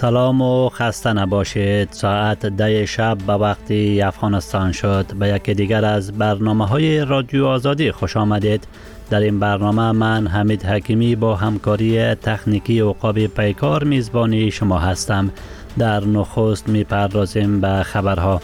سلام و خسته نباشید. ساعت 10 شب به وقت افغانستان شد. به یکی دیگر از برنامه‌های رادیو آزادی خوش آمدید. در این برنامه من حمید حکیمی با همکاری تکنیکی عقاب پیکار میزبانی شما هستم. در نخست میپردازیم به خبرها.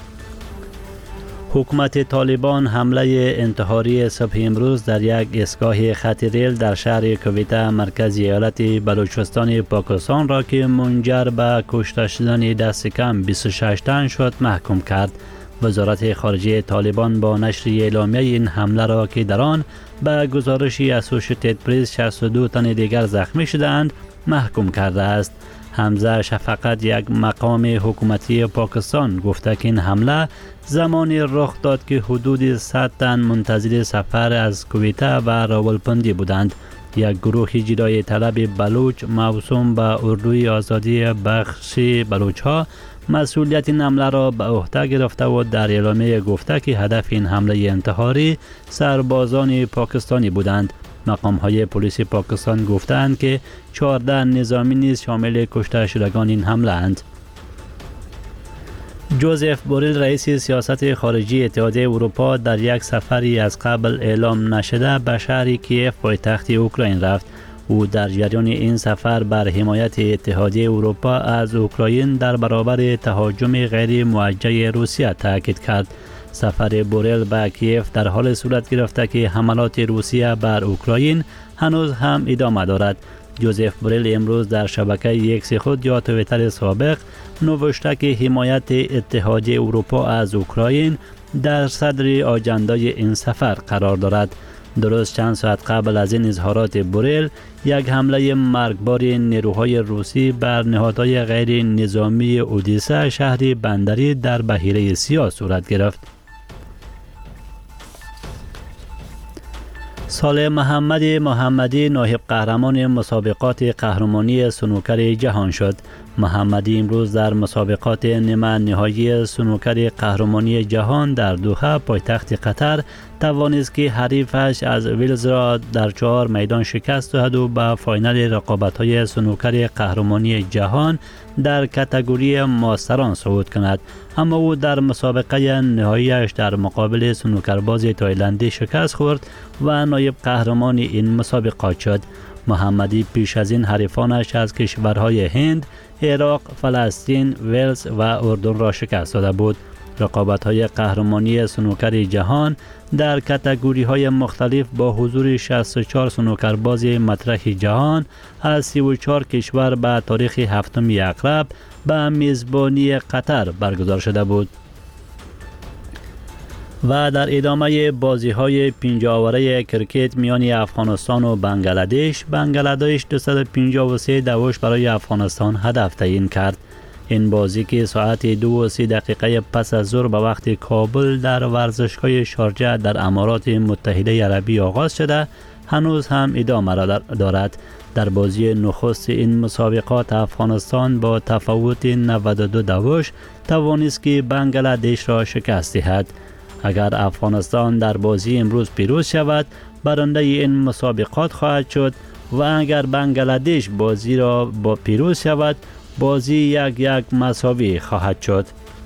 حکومت طالبان حمله انتحاری صبح امروز در یک ایستگاه خط ریل در شهر کویته مرکز ایالت بلوچستان پاکستان را که منجر به کشته شدن دست کم 26 تن شد محکوم کرد. وزارت خارجه طالبان با نشر اعلامیه این حمله را که در آن به گزارش اسوشییتد پرس 62 تن دیگر زخمی شدند محکوم کرده است. حمزه شفقت، یک مقام حکومتی پاکستان، گفته که این حمله زمانی رخ داد که حدود 100 تن منتظر سفر از کویته و راولپندی بودند. یک گروه جدای طلب بلوچ موسوم به اردوی آزادی بخش بلوچ ها مسئولیت این حمله را به عهده گرفته و در اعلامیه گفته که هدف این حمله انتحاری سربازان پاکستانی بودند. مقام های پلیس پاکستان گفتند که 14 نظامی نیز شامل کشته شدگان این حمله اند. جوزف بوریل رئیس سیاست خارجی اتحادیه اروپا در یک سفری از قبل اعلام نشده به شهر کیف پایتخت اوکراین رفت. او در جریان این سفر بر حمایت اتحادیه اروپا از اوکراین در برابر تهاجم غیر موجه روسیه تاکید کرد. سفر بوریل به کیف در حال صورت گرفته که حملات روسیه بر اوکراین هنوز هم ادامه دارد. جوزف بوریل امروز در شبکه ایکس خود یا توییتر سابق نوشته که حمایت اتحادیه اروپا از اوکراین در صدر آجندای این سفر قرار دارد. درست چند ساعت قبل از این اظهارات بوریل، یک حمله مرگبار نیروهای روسی بر نهادهای غیر نظامی اودیسه، شهری بندری در بحیره سیاه صورت گرفت. صالح محمدی نایب قهرمان مسابقات قهرمانی سنوکر جهان شد. محمدی امروز در مسابقات نیمه نهایی سنوکر قهرمانی جهان در دوحه پایتخت قطر توانست که حریفش از ویلز را در 4 میدان شکست دهد و به فاینال رقابت‌های سنوکر قهرمانی جهان در کاتگوری ماستران صعود کند. اما او در مسابقه نهاییش در مقابل سنوکرباز تایلندی شکست خورد و نایب قهرمان این مسابقات شد. محمدی پیش از این حریفانش از کشورهای هند، عراق، فلسطین، ولز و اردن را شکست داده بود. رقابت‌های قهرمانی سنوکر جهان در کاتگوری‌های مختلف با حضور 64 سنوکرباز مطرح جهان از 34 کشور به تاریخ 7 اکتبر به میزبانی قطر برگزار شده بود. و در ادامه بازی‌های 5 اوره کرکت میان افغانستان و بنگلادش 253 دوش برای افغانستان هدف تعیین کرد. این بازی که ساعت 2:30 پس از ظهر به وقت کابل در ورزشگاه شارجه در امارات متحده عربی آغاز شده هنوز هم ادامه دارد. در بازی نخست این مسابقات افغانستان با تفاوت 92 دوش توانست که بنگلادش را شکست دهد. اگر افغانستان در بازی امروز پیروز شود برنده این مسابقات خواهد شد و اگر بنگلادش بازی را با پیروز شود بازی 1-1 مساوی خواهد شد.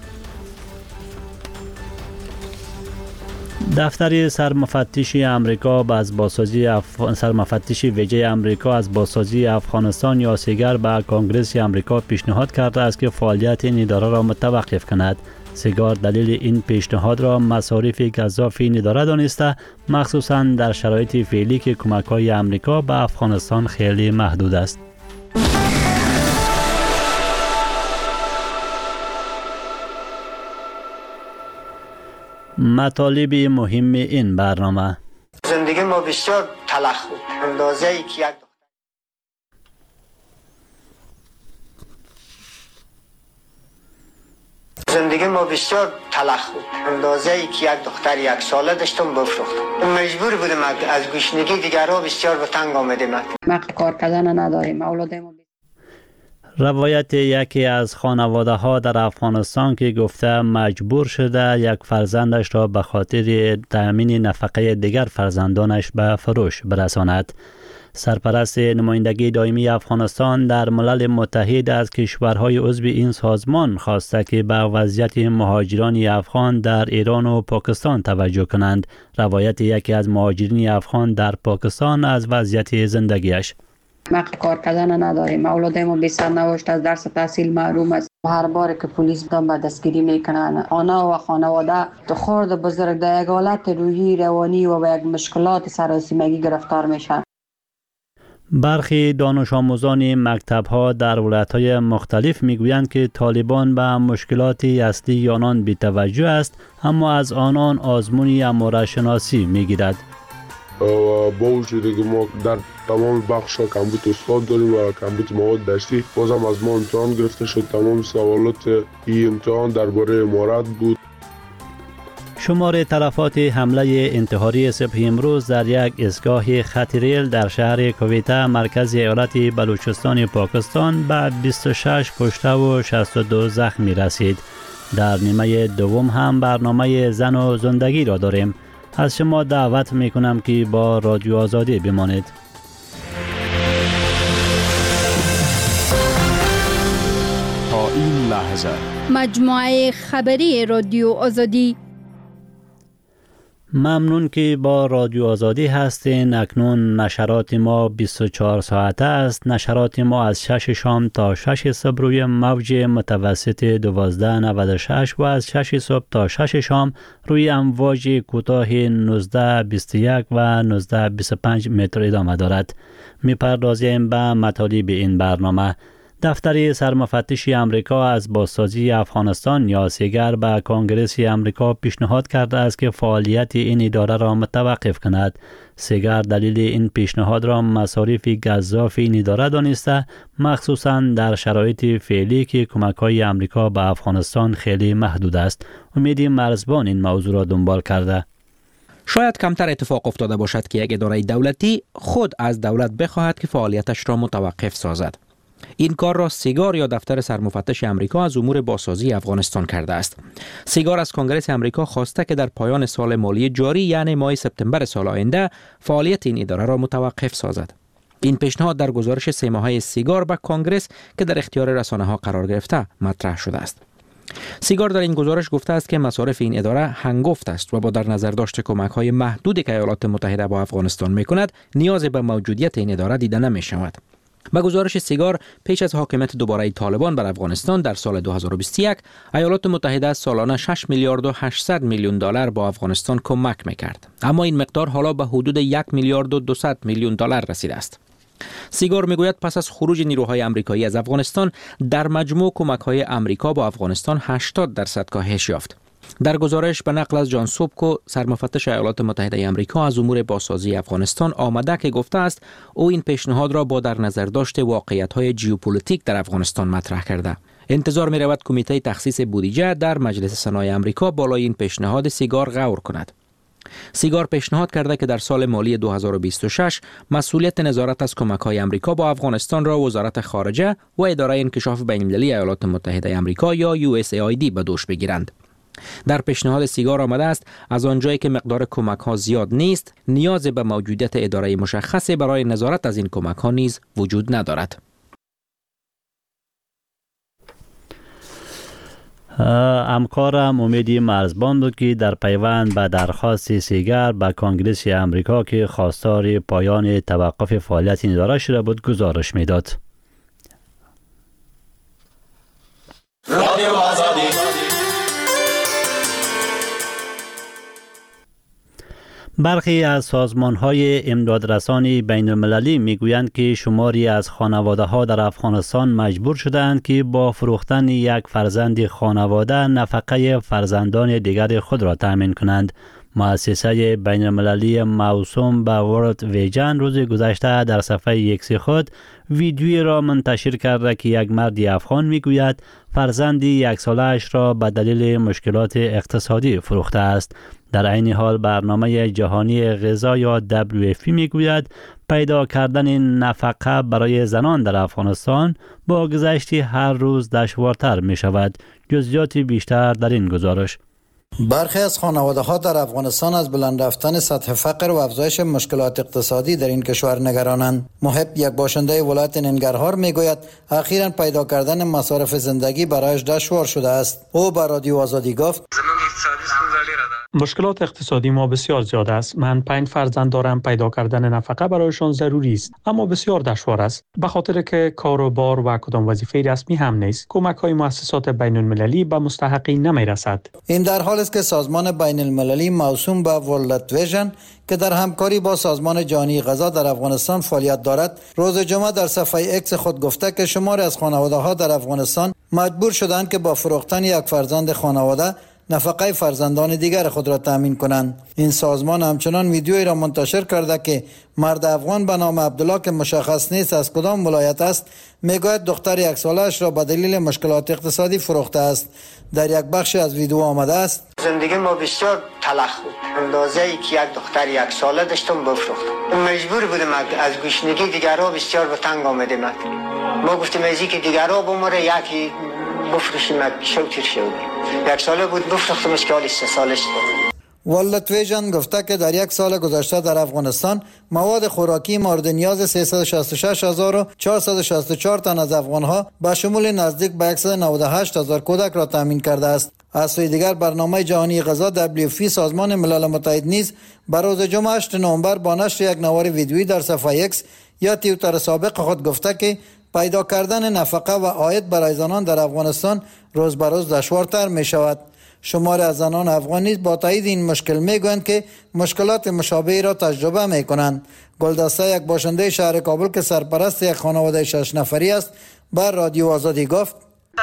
دفتر سرمفتش امریکا از بازسازی سرمفتش ویژه امریکا از بازسازی افغانستان یا سیگر به کانگرس امریکا پیشنهاد کرده است که فعالیت این اداره را متوقف کند. سیگار دلیل این پیشنهاد را مصارف گزاف این اداره دانسته، مخصوصاً در شرایط فعلی که کمک‌های امریکا به افغانستان خیلی محدود است. مطالب مهم این برنامه: زندگی ما بسیار تلخ بود، اندازه‌ای که زندگی ما بسیار تلخ بود، اندازه‌ای که یک دختر 1 ساله داشتم بفروختم. مجبور بودم از گشنگی دیگرها بسیار به تنگ آمدیم. ما کار کردن نداریم. اولاد ما روایت یکی از خانواده ها در افغانستان که گفته مجبور شده یک فرزندش را به خاطر تأمین نفقه دیگر فرزندانش به فروش برساند. سرپرست نمایندگی دائمی افغانستان در ملل متحد از کشورهای عضو این سازمان خواسته که به وضعیت مهاجران افغان در ایران و پاکستان توجه کنند. روایت یکی از مهاجرین افغان در پاکستان از وضعیت زندگیش: ما کار کردن نداریم، اولادم بی سرنوشت از درس تحصیل محروم است. هر بار که پلیس دام به دستگیری میکنن، آنها و خانواده تو خرد بزرگ در یک حالت روحی روانی و به یک مشکلات سراسیمگی گرفتار میشن. برخی دانش آموزان مکتب‌ها در ولایت‌های مختلف میگویند که طالبان به مشکلات اصلی آنان بی‌توجه است، اما از آنان آزمون اموره‌شناسی میگیرد. با وجود که ما در تمام بخش‌ها کمبود استاد داریم و کمبود مواد درسی، بازم از ما امتحان گرفته شد. تمام سوالات این امتحان درباره امارات بود. شمار تلفات حمله انتحاری صبح امروز در یک ایستگاه خط ریل در شهر کویته مرکز ایالت بلوچستان پاکستان به 26 کشته و 62 زخمی رسید. در نیمه دوم هم برنامه زن و زندگی را داریم. از شما دعوت میکنم که با رادیو آزادی بمانید. تا این لحظه مجموعه خبری رادیو آزادی. ممنون که با رادیو آزادی هستین. اکنون نشرات ما 24 ساعته است. نشرات ما از 6 شام تا 6 صبح روی موج متوسط 1296 و از 6 صبح تا 6 شام روی امواج کوتاه 1921 و 1925 متر ادامه دارد. میپردازیم به مطالب این برنامه. دفتر سرمفتش امریکا از بازسازی افغانستان یا سیگر به کنگرس امریکا پیشنهاد کرده است که فعالیت این اداره را متوقف کند. سیگر دلیل این پیشنهاد را مصارف گزاف این اداره دانسته، مخصوصاً در شرایط فعلی که کمک‌های امریکا به افغانستان خیلی محدود است. امید مرزبان این موضوع را دنبال کرده. شاید کمتر اتفاق افتاده باشد که یک اداره دولتی خود از دولت بخواهد که فعالیتش را متوقف سازد. این کار را سیگار یا دفتر سرمفتش امریکا از امور بازسازی افغانستان کرده است. سیگار از کنگرس امریکا خواسته که در پایان سال مالی جاری یعنی ماه سپتامبر سال آینده فعالیت این اداره را متوقف سازد. این پیشنهاد در گزارش 3 ماهه سیگار به کنگرس که در اختیار رسانه‌ها قرار گرفته مطرح شده است. سیگار در این گزارش گفته است که مصارف این اداره هنگفت است و با در نظر داشت کمک‌های محدودی که ایالات متحده با افغانستان می‌کند، نیاز به موجودیت این اداره دیده نمی‌شود. با گزارش سیگار، پیش از حاکمیت دوباره طالبان بر افغانستان در سال 2021 ایالات متحده سالانه 6 میلیارد و 800 میلیون دلار با افغانستان کمک میکرد، اما این مقدار حالا به حدود 1 میلیارد و 200 میلیون دلار رسیده است. سیگار میگوید پس از خروج نیروهای آمریکایی از افغانستان در مجموع کمک‌های آمریکا با افغانستان 80% کاهش یافت. در گزارش به نقل از جان سوبکو، سرمفتش ایالات متحده آمریکا از امور بازسازی افغانستان آمده که گفته است او این پیشنهاد را با در نظر داشت واقعیت‌های ژئوپلیتیک در افغانستان مطرح کرده. انتظار می رود کمیته تخصیص بودجه در مجلس سنای آمریکا بالای این پیشنهاد سیگار غور کند. سیگار پیشنهاد کرده که در سال مالی 2026 مسئولیت نظارت از کمک‌های آمریکا با افغانستان را وزارت خارجه و اداره انکشاف بین‌المللی ایالات متحده آمریکا یا USAID به دوش بگیرند. در پیشنهاد سیگار آمده است از آنجایی که مقدار کمک‌ها زیاد نیست، نیاز به موجودیت اداره مشخصی برای نظارت از این کمک‌ها نیز وجود ندارد. همکارم امیدی مرزبان بود که در پیوند به درخواست سیگر به کنگرس امریکا که خواستار پایان توقف فعالیت این اداره شده بود گزارش میداد. رادیو آزادی. برخی از سازمان‌های امدادرسانی بین‌المللی می‌گویند که شماری از خانواده‌ها در افغانستان مجبور شدند که با فروختن یک فرزند خانواده نفقه فرزندان دیگر خود را تأمین کنند. مؤسسه بین‌المللی موسوم به ورلد ویژن روز گذشته در صفحه ایکس خود ویدیویی را منتشر کرده که یک مرد افغان می‌گوید فرزند 1 ساله‌اش را به دلیل مشکلات اقتصادی فروخته است. در عین حال برنامه جهانی غذا یا WFP میگوید پیدا کردن نفقه برای زنان در افغانستان با گذشت هر روز دشوارتر می شود. جزئیات بیشتر در این گزارش. برخی از خانواده‌ها در افغانستان از بلند رفتن سطح فقر و افزایش مشکلات اقتصادی در این کشور نگرانند. محب، یک باشنده ولایت ننگرهار، میگوید اخیراً پیدا کردن مصارف زندگی برایش دشوار شده است. او به رادیو آزادی گفت: مشکلات اقتصادی ما بسیار زیاد است. من 5 فرزند دارم. پیدا کردن نفقه برایشان ضروری است، اما بسیار دشوار است، به خاطر که کار و بار و کدام وظیفه رسمی هم نیست. کمک‌های مؤسسات بین‌المللی به مستحقین نمی‌رسد. این در حالی است که سازمان بین‌المللی موسوم به ورلد ویژن که در همکاری با سازمان جهانی غذا در افغانستان فعالیت دارد، روز جمعه در صفحه اکس خود گفته که شماری از خانواده‌ها در افغانستان مجبور شدند که با فروختن یک فرزند خانواده نفقه فرزندان دیگر خود را تامین کنند. این سازمان همچنان ویدیویی را منتشر کرده که مرد افغان به نام عبدالله که مشخص نیست از کدام ولایت است، میگوید دختر 1 ساله‌اش را به دلیل مشکلات اقتصادی فروخته است. در یک بخش از ویدیو آمده است: زندگی ما بسیار تلخ بود. اندازه‌ای که یک دختر 1 ساله داشتم بفروختم. مجبور بودم از گشنگی دیگرها بسیار به تنگ آمدیم. ما گفتیم ازی که دیگرها بمره یکی بفروشیم، شو تیر شد. 1 ساله بود بفروختمش که حالی 3 سالش بود. ورلد ویژن گفته که در 1 سال گذشته در افغانستان مواد خوراکی مورد نیاز 366,464 تن از افغانها به شمول نزدیک به 198,000 کودک را تامین کرده است. از سوی دیگر برنامه جهانی غذا WFP سازمان ملل متحد نیز به روز جمعه 8 نوامبر با نشر یک نوار ویدیویی در صفحه X یا توییتر سابق خود گفته که پیدا کردن نفقه و عاید برای زنان در افغانستان روز به روز دشوارتر می شود. شماری از زنان افغان نیز با تایید این مشکل میگویند که مشکلات مشابهی را تجربه می کنند. گلدسته، یک باشنده شهر کابل که سرپرست یک خانواده 6 نفری است، بر رادیو آزادی گفت: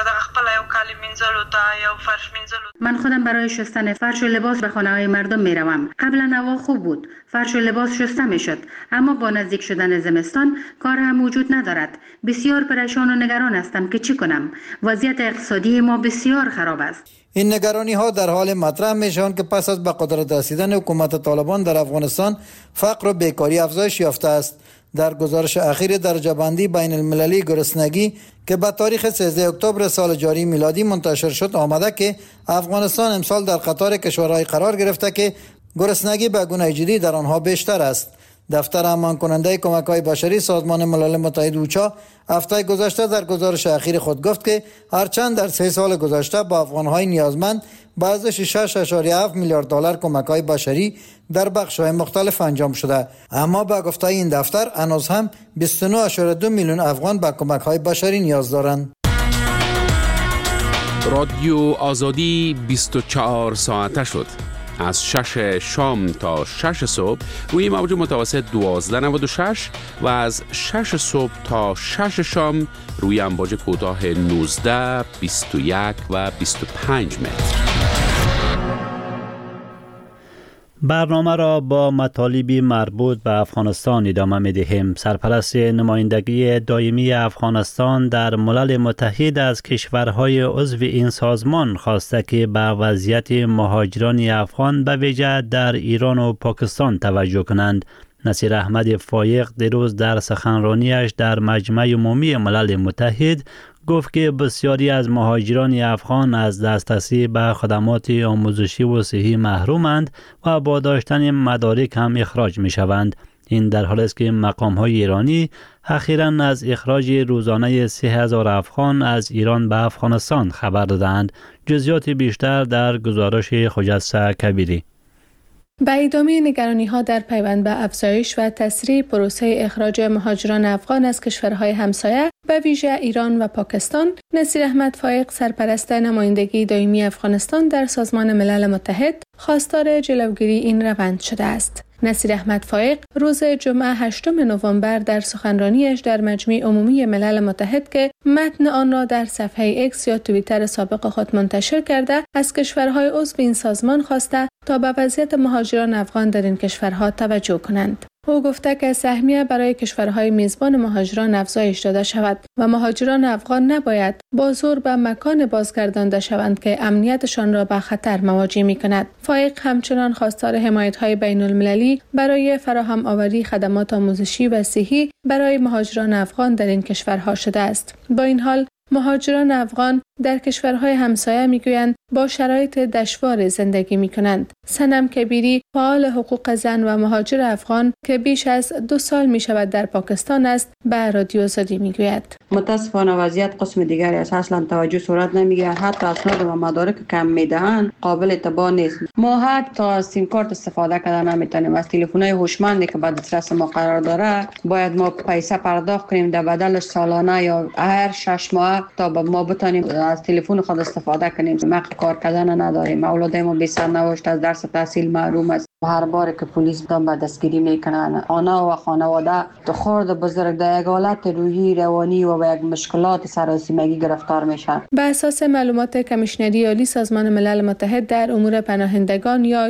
من خودم برای شستن فرش و لباس به خانه‌های مردم میروم. قبلا هوا خوب بود، فرش و لباس شسته میشد، اما با نزدیک شدن زمستان کار هم وجود ندارد. بسیار پریشان و نگران هستم که چی کنم. وضعیت اقتصادی ما بسیار خراب است. این نگرانی ها در حال مطرح میشوند که پس از به قدرت رسیدن حکومت طالبان در افغانستان فقر و بیکاری افزایش یافته است. در گزارش اخیر درجه بندی بین المللی گرسنگی که به تاریخ 13 اکتبر سال جاری میلادی منتشر شد آمده که افغانستان امسال در قطار کشورهای قرار گرفته که گرسنگی به گونه جدی در آنها بیشتر است. دفتر امان کننده کمک‌های بشری سازمان ملل متحد اوچا هفته گذشته در گزارش اخیر خود گفت که هرچند در 3 سال گذشته با افغان‌های نیازمند به ارزش 6.7 میلیارد دلار کمک‌های بشری در بخش‌های مختلف انجام شده، اما به گفته این دفتر هنوز هم 29.2 میلیون افغان به کمک‌های بشری نیاز دارند. رادیو آزادی 24 ساعته شد. از 6 شام تا 6 صبح روی موج متوسط 1296 و از 6 صبح تا 6 شام روی امواج کوتاه 19، 21 و 25 متر. برنامه را با مطالبی مربوط به افغانستان ادامه می‌دهیم. سرپرست نمایندگی دائمی افغانستان در ملل متحد از کشورهای عضو این سازمان خواسته که به وضعیت مهاجران افغان به ویژه در ایران و پاکستان توجه کنند. نصیر احمد فایق دیروز در سخنرانیش در مجمع عمومی ملل متحد گفت که بسیاری از مهاجران افغان از دسترسی به خدمات آموزشی و صحی محرومند و با داشتن مدارک هم اخراج می شوند. این در حالی است که مقام‌های ایرانی اخیراً از اخراج روزانه 3000 افغان از ایران به افغانستان خبر دادند. جزئیات بیشتر در گزارش خجسته کبیری. به ادامه نگرانی‌ها در پیوند به افزایش و تسریع پروسه اخراج مهاجران افغان از کشورهای همسایه به ویژه ایران و پاکستان، نصیر احمد فایق سرپرست نمایندگی دائمی افغانستان در سازمان ملل متحد خواستار جلوگیری این روند شده است. نصیر احمد فایق روز جمعه 8 نوامبر در سخنرانیش در مجمع عمومی ملل متحد که متن آن را در صفحه اکس یا توییتر سابق خود منتشر کرده، از کشورهای عضو این سازمان خواسته تا به وضعیت مهاجران افغان در این کشورها توجه کنند. او گفته که سهمیه برای کشورهای میزبان مهاجران افزایش داده شود و مهاجران افغان نباید با زور به مکان بازگردانده شوند که امنیتشان را به خطر مواجه می‌کند. فایق همچنان خواستار حمایت‌های بین‌المللی برای فراهم آوری خدمات آموزشی و صحی برای مهاجران افغان در این کشورها شده است. با این حال مهاجران افغان در کشورهای همسایه میگویند با شرایط دشوار زندگی میکنند. صنم کبیری فعال حقوق زن و مهاجر افغان که بیش از 2 سال می شود در پاکستان است به رادیو آزادی میگوید متاسفانه وضعیت قسم دیگری است. اصلا توجه صورت نمیگیرد. حتی اسناد و مدارک کم میدهند قابل اتباع نیست. ما حتی سیم کارت استفاده کردن نمیتونیم. از تلفن‌های هوشمندی که بعد دسترس ما قرار داره باید ما پیسه پرداخت کنیم در بدلش سالانه یا هر 6 ماه تا ما بتونیم از تلفن خود استفاده کنیم. ما کار کردن نداریم. اولادم بی سرنوشت از درس تحصیل محروم است. هر بار که پلیس دام دستگیری میکنن آنها و خانواده تو خرد بزرگ در یک حالت روحی روانی و یک مشکلات سراسیمگی گرفتار میشن. به اساس معلومات کمیشنری عالی سازمان ملل متحد در امور پناهندگان یا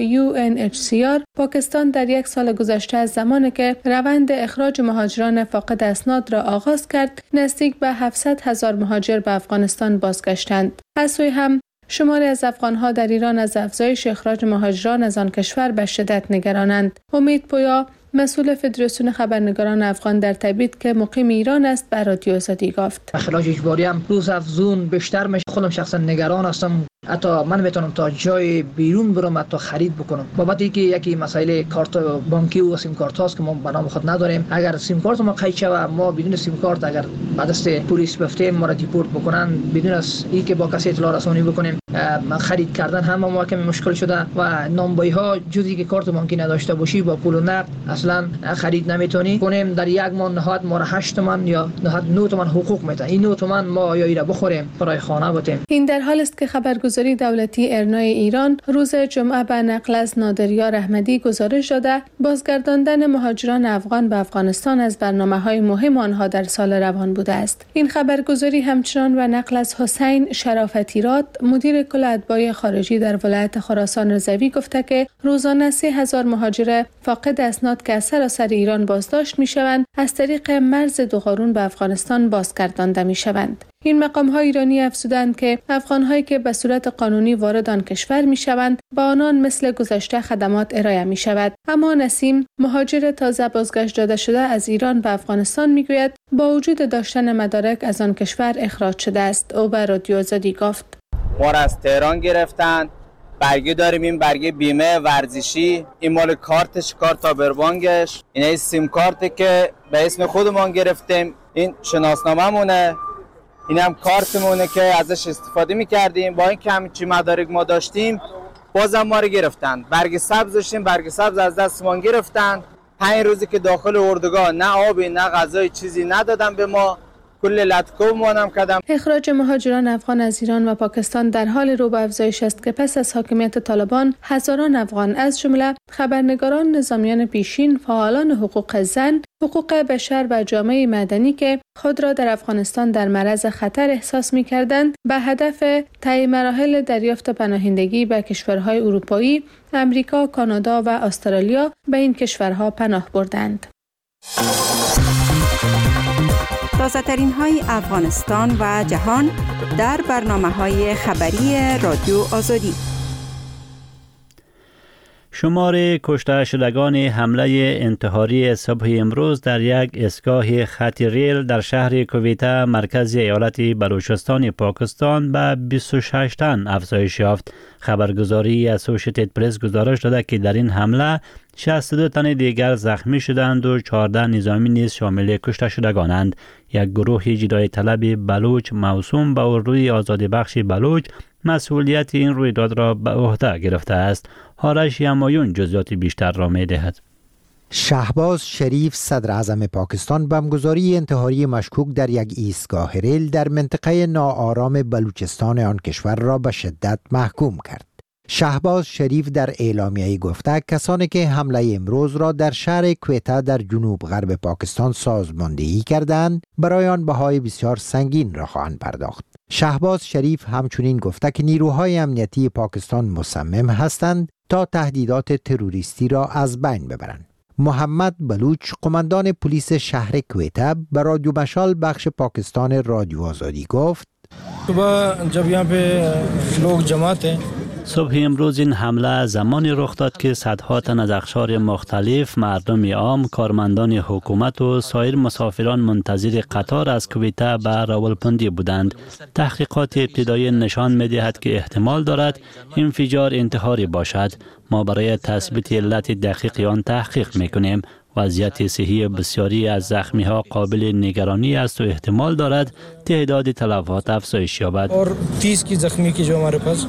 UNHCR پاکستان در 1 سال گذشته از زمانی که روند اخراج مهاجران فاقد اسناد را آغاز کرد نزدیک به 700,000 مهاجر به افغانستان بازگشتند. از سوی هم شماری از افغان‌ها در ایران از افزایش اخراج مهاجران از آن کشور به شدت نگرانند. امید پویا مسئول فدراسیون خبرنگاران افغان در تبعید که مقیم ایران است بر رادیو آزادی گفت اخراج اجباری هم روز افزون بیشتر میشه. خودم شخصا نگران هستم. حتی من میتونم تا جای بیرون برم حتی خرید بکنم بابت اینکه یکی مسائل کارت بانکی و سیم کارت هاست که ما به نام خود نداریم. اگر سیم کارت ما قید شود ما بدون سیم کارت اگر بعد دست پلیس بفتیم ما را دیپورت بکنن بدون از اینکه با کسی اطلاع رسانی بکنیم خرید کردن هم ما کمی مشکل شده و نامبایی ها جزی که کارت بانکی نداشته باشی با پول و نقد اصلا خرید نمیتونی کنیم. در 1 ماه نهایت ما را 8 تومن یا نهایت 9 تومن حقوق میده. این 9 تومن ما یا ایرا بخوریم برای خانه بتیم. این در حال است که خبرگزاری دولتی ارنای ایران روز جمعه به نقل از نادریار احمدی گزارش داده بازگرداندن مهاجران افغان به افغانستان از برنامه‌های مهم آنها در سال روان بوده است. این خبرگزاری همچنان و نقل از حسین شرافتی راد مدیر کل اتباع خارجی در ولایت خراسان رضوی گفته که روزانه 3000 مهاجر فاقد اسناد که از سراسر ایران بازداشت می‌شوند از طریق مرز دوقارون به افغانستان بازگردانده می‌شوند. این مقام‌ها ایرانی افزودند که افغان‌هایی که به صورت قانونی وارد آن کشور می‌شوند با آنان مثل گذشته خدمات ارائه می‌شود. اما نسیم مهاجر تازه بازگشت داده شده از ایران به افغانستان می‌گوید با وجود داشتن مدارک از آن کشور اخراج شده است. او به رادیو آزادی گفت ما را از تهران گرفتند. برگه داریم. این برگه بیمه ورزشی این مال کارتش کارت آبروانگش این سیم کارتی که به اسم خودمان گرفتیم. این شناسنامه مونه. این هم کارتمونه که ازش استفاده میکردیم. با این که همیچی مدارک ما داشتیم بازم ما رو گرفتن. برگ سبز داشتیم. برگ سبز از دستمان گرفتن. 5 روزی که داخل اردوگاه نه آبی نه غذای چیزی ندادن به ما. کل لطکومونم کردم. اخراج مهاجران افغان از ایران و پاکستان در حال رو به افزایش است که پس از حاکمیت طالبان هزاران افغان از جمله خبرنگاران، نظامیان پیشین، فعالان حقوق زن، حقوق بشر و جامعه مدنی که خود را در افغانستان در معرض خطر احساس می‌کردند به هدف طی مراحل دریافت پناهندگی به کشورهای اروپایی، امریکا، کانادا و استرالیا به این کشورها پناه بردند. تازه‌ترین های افغانستان و جهان در برنامه‌های خبری رادیو آزادی. شمار کشته شدگان حمله انتحاری صبح امروز در یک ایستگاه خط ریل در شهر کویته مرکز ایالت بلوچستان پاکستان به 26 تن افزایش یافت. خبرگزاری اسوسییتد پرس گزارش داده که در این حمله 62 تن دیگر زخمی شدند و 14 نظامی نیز شامل کشته شدگانند. یک گروه جدای طلب بلوچ موسوم به اردوی آزادی بخش بلوچ مسئولیت این رویداد را به عهده گرفته است. آرش یمایون جزئیات بیشتر را می دهد. شهباز شریف صدر اعظم پاکستان بمبگذاری انتحاری مشکوک در یک ایستگاه ریل در منطقه ناآرام بلوچستان آن کشور را به شدت محکوم کرد. شهباز شریف در اعلامیه‌ای گفته کسانی که حمله امروز را در شهر کویته در جنوب غرب پاکستان سازماندهی کردند برای آن بهای بسیار سنگین را خواهند پرداخت. شهباز شریف همچنین گفته که نیروهای امنیتی پاکستان مصمم هستند تا تهدیدات تروریستی را از بین ببرند. محمد بلوچ قماندان پلیس شهر کویته به رادیو مشال بخش پاکستان رادیو آزادی گفت صبح جب یہاں پہ لوگ جمع تھے صبح امروز این حمله زمانی رخ داد که صدها تن از اقشار مختلف، مردم عام، کارمندان حکومت و سایر مسافران منتظر قطار از کویته به راولپندی بودند. تحقیقات ابتدایی نشان می‌دهد که احتمال دارد انفجار انتحاری باشد. ما برای تثبیت علت دقیق آن تحقیق می‌کنیم. وضعیت صحی بسیاری از زخمی‌ها قابل نگرانی است و احتمال دارد تعداد تلفات افزایش یابد. اور 30 کی زخمی کی جو ہمارے پاس.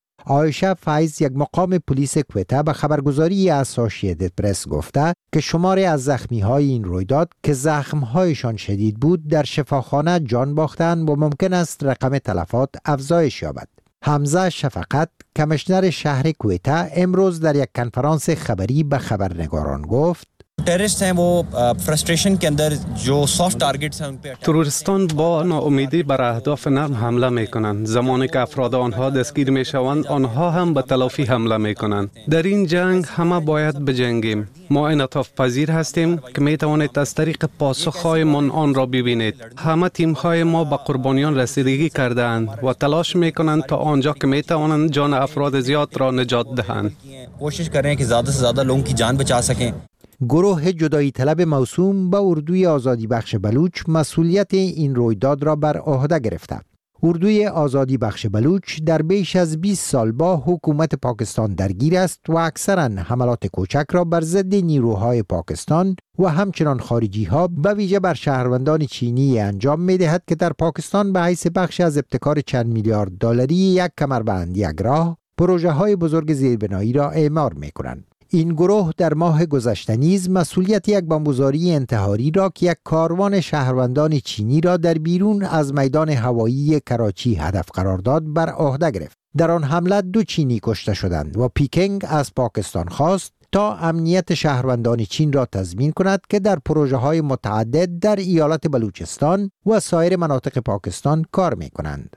عایشه فیض، یک مقام پلیس کویته، به خبرگزاری اسوسییتد پرس گفته که شماری از زخمی‌های این رویداد که زخم‌هایشان شدید بود در شفاخانه جان باختند و ممکن است رقم تلفات افزایش یابد. حمزه شفقت، کمیشنر شهر کویته، امروز در یک کنفرانس خبری به خبرنگاران گفت terrorist हैं वो फ्रस्ट्रेशन के अंदर जो सॉफ्ट टारगेट्स हैं उन पे تروریستان با ناامیدی بر اهداف نرم حمله میکنند. زمانی که افراد آنها دستگیر میشوند آنها هم به تلافی حمله میکنند. در این جنگ همه باید بجنگیم. ما انعطاف پذیر هستیم که میتوانید از طریق پاسخهایمان آن را ببینید. همه تیم‌های ما به قربانیان رسیدگی کرده‌اند و تلاش میکنند تا آنجا که میتوانند جان افراد زیاد را نجات دهند. کوشش कर रहे हैं कि ज़्यादा से ज़्यादा लोगों की जान बचा सकें. گروه جدایی طلب موسوم به اردوی آزادی بخش بلوچ مسئولیت این رویداد را بر عهده گرفته. اردوی آزادی بخش بلوچ در بیش از 20 سال با حکومت پاکستان درگیر است و اکثرا حملات کوچک را بر ضد نیروهای پاکستان و همچنان خارجی ها به ویژه بر شهروندان چینی انجام می دهد که در پاکستان به حیث بخش از ابتکار چند میلیارد دلاری یک کمربند یک راه پروژه های بزرگ زیربنایی را اعمار می کنند. این گروه در ماه گذشته نیز مسئولیت یک بمبگذاری انتحاری را که یک کاروان شهروندان چینی را در بیرون از میدان هوایی کراچی هدف قرار داد بر عهده گرفت. در آن حمله 2 چینی کشته شدند و پیکنگ از پاکستان خواست تا امنیت شهروندان چین را تضمین کند که در پروژه‌های متعدد در ایالت بلوچستان و سایر مناطق پاکستان کار می‌کنند.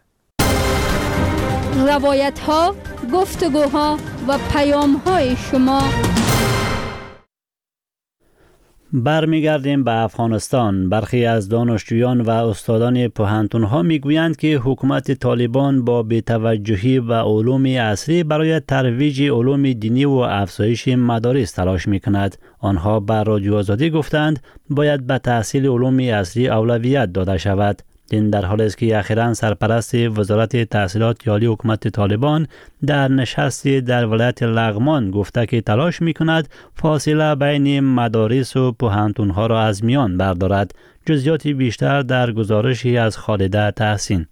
روایت‌ها، گفتگوها و پیام‌های شما. برمیگردیم به افغانستان. برخی از دانشجویان و استادان پوهنتون‌ها میگویند که حکومت طالبان با بی‌توجهی و علوم عصری برای ترویج علوم دینی و افزایش مدارس تلاش می‌کند. آنها به رادیو آزادی گفتند باید به تحصیل علوم عصری اولویت داده شود. این در حالی است که اخیراً سرپرست وزارت تحصیلات عالی حکومت طالبان در نشستی در ولایت لغمان گفته که تلاش می‌کند فاصله بین مدارس و پوهنتون‌ها را از میان بردارد. جزئیاتی بیشتر در گزارشی از خالده تحسین.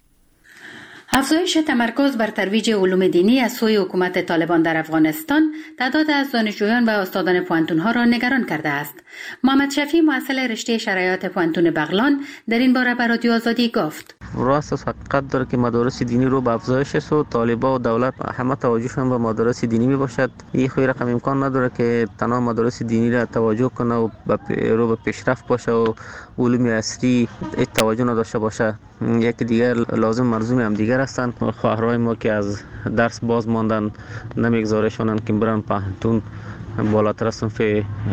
افزایش تمرکز بر ترویج علوم دینی از سوی حکومت طالبان در افغانستان تعداد از دانشجویان و استادان پوهنتون‌ها را نگران کرده است. محمد شفیع محصل رشته شرایط پوهنتون بغلان در این باره به رادیو آزادی گفت: راست حقیقت داره که مدارس دینی رو به افزایش است و طالبان و دولت همه توجهشون به مدارس دینی می باشد. این خیلی رقم امکان نداره که تنها مدارس دینی را توجه کنه و به پیشرفت باشه و علوم عصری توجه نداشته باشه. یکی دیگر لازم مرزوم هم دیگر هستند. خواهرای ما که از درس باز ماندن نمیگذارشونن که برن پوهنتون بالاتر از صنف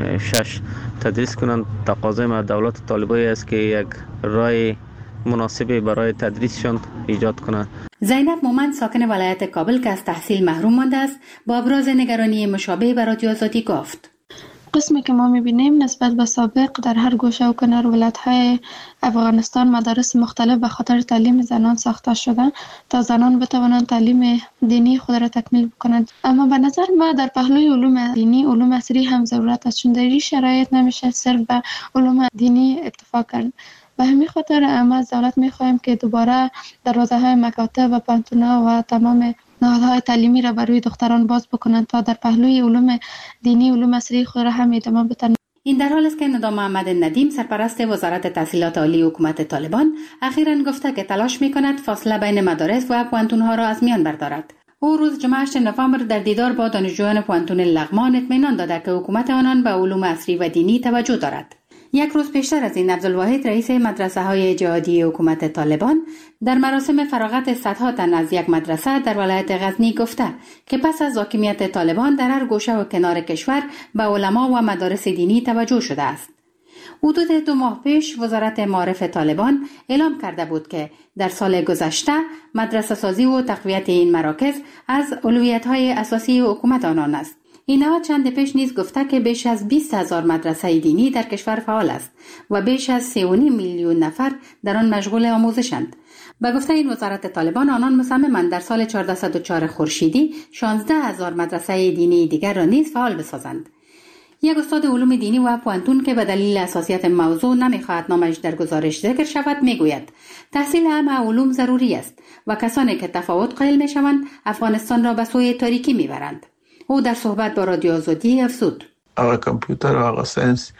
6 تدریس کنند. تقاضای ما دولت طالبانی است که یک راه مناسب برای تدریسشان ایجاد کنند. زینب مومند ساکن ولایت کابل که از تحصیل محروم مانده است با ابراز نگرانی مشابه به رادیو آزادی گفت: قسمی که ما می‌بینیم نسبت به سابق در هر گوشه و کنار ولایت‌های افغانستان مدارس مختلف به خاطر تعلیم زنان ساخته شده تا زنان بتوانند تعلیم دینی خود را تکمیل کنند. اما به نظر ما در پهلوی علوم دینی علوم عصری هم ضرورت است، چون در این شرایط نمیشه صرف به علوم دینی اکتفا کرد. به همین خاطر ما از دولت می‌خواهیم که دوباره دروازه‌های مکاتب و پانتون‌ها و تمام نهادهای تعلیمی را برای دختران باز بکنند تا در پهلوی علوم دینی علوم عصری خود را هم ادامه بدهند. این در حال است که ندام محمد ندیم سرپرست وزارت تحصیلات عالی حکومت طالبان اخیراً گفته که تلاش می‌کند فاصله بین مدارس و پوهنتون‌ها را از میان بردارد. او روز جمعه 8 نوامبر در دیدار با دانشجویان پوهنتون لغمان اطمینان داده که حکومت آنان به علوم عصری و دینی توجه دارد. یک روز پیشتر از این عبدالواحد رئیس مدرسه های جهادی حکومت طالبان در مراسم فراغت صدها تن از یک مدرسه در ولایت غزنی گفته که پس از حاکمیت طالبان در هر گوشه و کنار کشور به علما و مدارس دینی توجه شده است. حدود 2 ماه پیش وزارت معارف طالبان اعلام کرده بود که در سال گذشته مدرسه سازی و تقویت این مراکز از اولویت‌های اساسی حکومت آنان است. این نهاد چند پیش نیز گفته که بیش از 20,000 مدرسه دینی در کشور فعال است و بیش از 3.5 میلیون نفر در آن مشغول آموزشند. به گفته این وزارت طالبان، آنان مصممند در سال 1404 خورشیدی 16,000 مدرسه دینی دیگر را نیز فعال بسازند. یک استاد علوم دینی و پوانتون که به دلیل حساسیت موضوع نمیخواهد نامش در گزارش ذکر شود میگوید تحصیل همه علوم ضروری است و کسانی که تفاوت قائل میشوند افغانستان را به سوی تاریکی میبرند. او در صحبت با رادیو آزادی افزود: کامپیوتر و آقا ساینس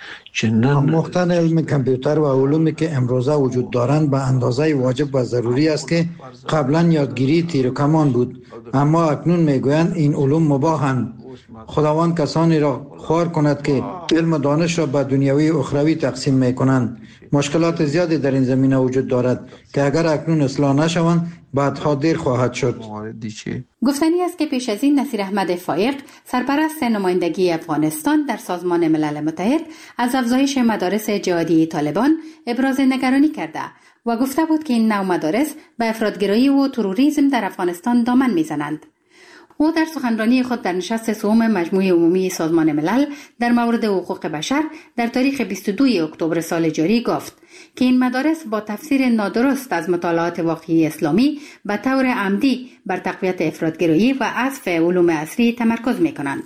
مختن علم کامپیوتر و علومی که امروزه وجود دارند به اندازه واجب و ضروری است که قبلا یادگیری تیر و کمان بود، اما اکنون میگویند این علوم مباحند. خداوند کسانی را خوار کند که علم و دانش را به دنیوی و اخروی تقسیم میکنند. مشکلات زیادی در این زمینه وجود دارد که اگر اکنون اصلاح نشوند بعدها دیر خواهد شد. گفتنی است که پیش از این نصیر احمد فایق سرپرست نمایندگی افغانستان در سازمان ملل متحد از افزایش مدارس جهادی طالبان ابراز نگرانی کرده و گفته بود که این نوع مدارس به افراطگرایی و تروریسم در افغانستان دامن میزنند. او در سخنرانی خود در نشست سوم مجمع عمومی سازمان ملل در مورد حقوق بشر در تاریخ 22 اکتبر سال جاری گفت که این مدارس با تفسیر نادرست از مطالعات واقعی اسلامی به طور عمدی بر تقویت افراطگرایی و حذف علوم عصری تمرکز می‌کنند.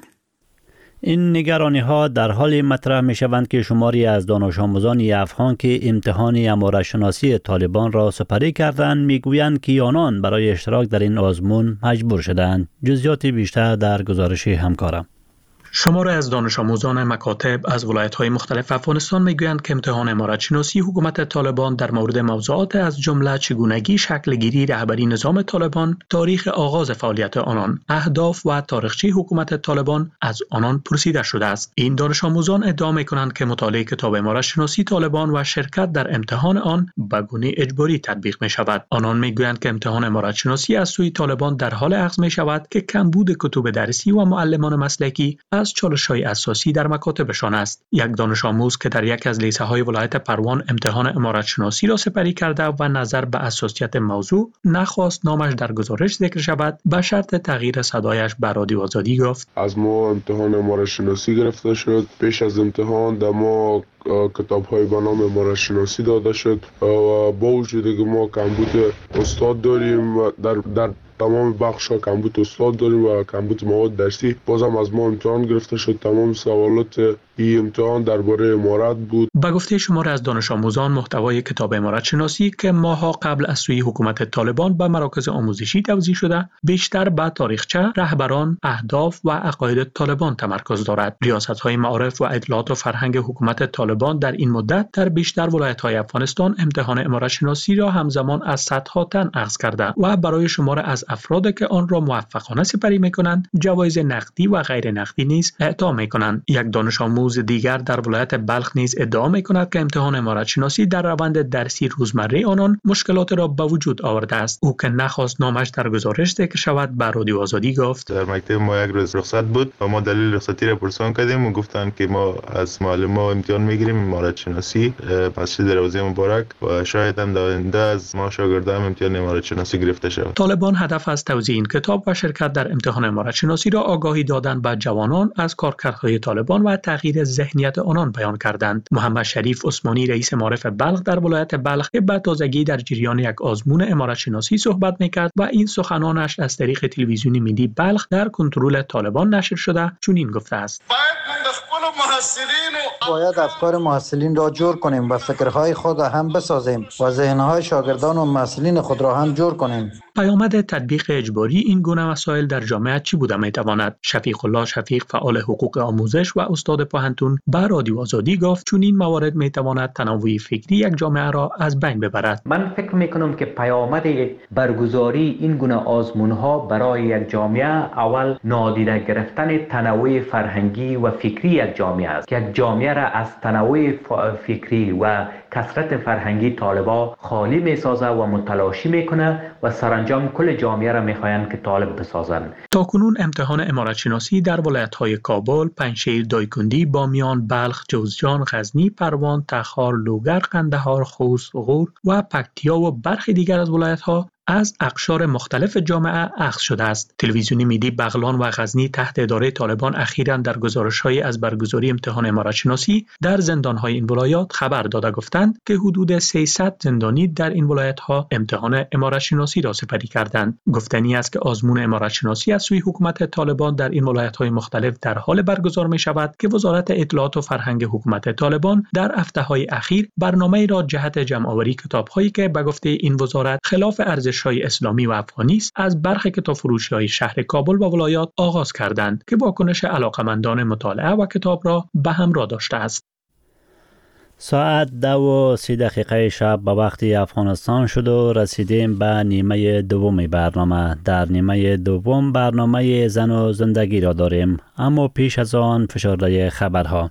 این نگرانی ها در حال مطرح می شوند که شماری از دانش آموزان افغان که امتحان امارت‌شناسی طالبان را سپری کردند میگویند که آنان برای اشتراک در این آزمون مجبور شدند. جزئیات بیشتر در گزارش همکارم. شماری از دانش آموزان مکاتب از ولایت‌های مختلف افغانستان میگویند که امتحان امارت‌شناسی حکومت طالبان در مورد موضوعات از جمله چگونگی شکلگیری رهبری نظام طالبان، تاریخ آغاز فعالیت آنان، اهداف و تاریخچه حکومت طالبان از آنان پرسیده شده است. این دانش آموزان ادعا می‌کنند که مطالعه کتاب امارت‌شناسی طالبان و شرکت در امتحان آن به گونه اجباری تطبیق می‌شود. آنان میگویند که امتحان امارت‌شناسی از سوی طالبان در حال اخذ می‌شود که کمبود کتب درسی و معلمان مسلکی از چالش‌های اساسی در مکاتبشان است. یک دانش آموز که در یک از لیسه‌های ولایت پروان امتحان امارت‌شناسی را سپری کرده و نظر به اساسیت موضوع نخواست نامش در گزارش ذکر شود، به شرط تغییر صدایش به رادیو آزادی گفت: از ما امتحان امارت‌شناسی گرفته شد. پیش از امتحان در ما کتاب‌های به نام امارت‌شناسی داده شد و با وجود که ما کمبود استاد داریم در تمام بخش‌ها کمبود استاد داریم و کمبود مواد درسی، بازم از ما امتحان گرفته شد. تمام سوالات این امتحان درباره امارت بود. با گفته شمار از دانش آموزان، محتوای کتاب امارت‌شناسی که ماه‌ها قبل از سوی حکومت طالبان به مراکز آموزشی توزیع شده، بیشتر به تاریخچه، رهبران، اهداف و عقاید طالبان تمرکز دارد. ریاست‌های معارف و اطلاعات و فرهنگ حکومت طالبان در این مدت در بیشتر ولایت‌های افغانستان امتحان امارت‌شناسی را همزمان از صدها تن اخذ کرده و برای شمار از افرادی که آن را موفقانه سپری می‌کنند، جوایز نقدی و غیر نقدی نیز اعطا می‌کنند. یک دانش آموز دیگر در ولایت بلخ نیز ادعا می‌کند که امتحان امارت‌شناسی در روند درسی روزمره آنان مشکلات را به وجود آورده است. او که نخواست نامش در گزارش ذکر شود، به رادیو آزادی گفت: در مکتب ما یک روز رخصت بود و ما دلیل رخصتی را پرسان کردیم و گفتند که ما از معلم‌ها امتحان می‌گیریم امارت‌شناسی. مسجد روزه مبارک و شاید هم آینده از ما شاگردان امتحان امارت‌شناسی گرفته شود. طالبان هدف از توزیع این کتاب و شرکت در امتحان امارت‌شناسی را آگاهی دادن به جوانان از کارکردهای طالبان و تغییر ذهنیت آنان بیان کردند. محمد شریف عثمانی رئیس معارف بلخ در ولایت بلخ که به تازگی در جریان یک آزمون امارت‌شناسی صحبت می‌کرد و این سخنانش از طریق تلویزیون ملی بلخ در کنترل طالبان نشر شده، چنین گفته است: باید افکار محصلین را جور کنیم و فکرهای خود هم بسازیم و ذهنهای شاگردان و محصلین خود را هم جور کنیم. پیامد تطبیق اجباری این گونه مسائل در جامعه چی بوده میتواند؟ شفیق الله شفیق فعال حقوق آموزش و استاد پوهنتون به رادیو آزادی گفت چون این موارد میتواند تنوع فکری یک جامعه را از بین ببرد. من فکر میکنم که پیامد برگزاری این گونه آزمونها برای یک جامعه اول نادیده گرفتن تنوع فرهنگی و فکری یک جامعه است که یک جامعه را از تنوع فکری و کثرت فرهنگی طالبا خالی میسازه و متلاشی میکنه و سرانجام کل جامعه را میخواهند که طالب بسازند. تاکنون امتحان امارت شناسی در ولایت‌های کابل، پنجشیر، دایکندی، بامیان، بلخ، جوزجان، غزنی، پروان، تخار، لوگر، قندهار، خوست، غور و پکتیا و برخی دیگر از ولایت‌ها از اقشار مختلف جامعه اخذ شده است. تلویزیون ملی بغلان و غزنی تحت اداره طالبان اخیراً در گزارش‌های از برگزاری امتحان امارت شناسی در زندان‌های این ولایات خبر داده گفتند که حدود 300 زندانی در این ولایت‌ها امتحان امارت شناسی را سپری کردند. گفتنی است که آزمون امارت شناسی از سوی حکومت طالبان در این ولایت‌های مختلف در حال برگزار می‌شود که وزارت اطلاعات و فرهنگ حکومت طالبان در هفته‌های اخیر برنامه‌ای را جهت جمع‌آوری کتاب‌هایی که به گفته این وزارت خلاف ارزش‌های اسلامی و افغانی است از برخی کتابفروشی‌های شهر کابل و ولایات آغاز کردند که واکنش علاقه‌مندان مطالعه و کتاب را به همراه داشته است. ساعت 2:30 شب به وقت افغانستان شد و رسیدیم به نیمه دوم برنامه. در نیمه دوم برنامه زن و زندگی را داریم، اما پیش از آن فشرده خبرها.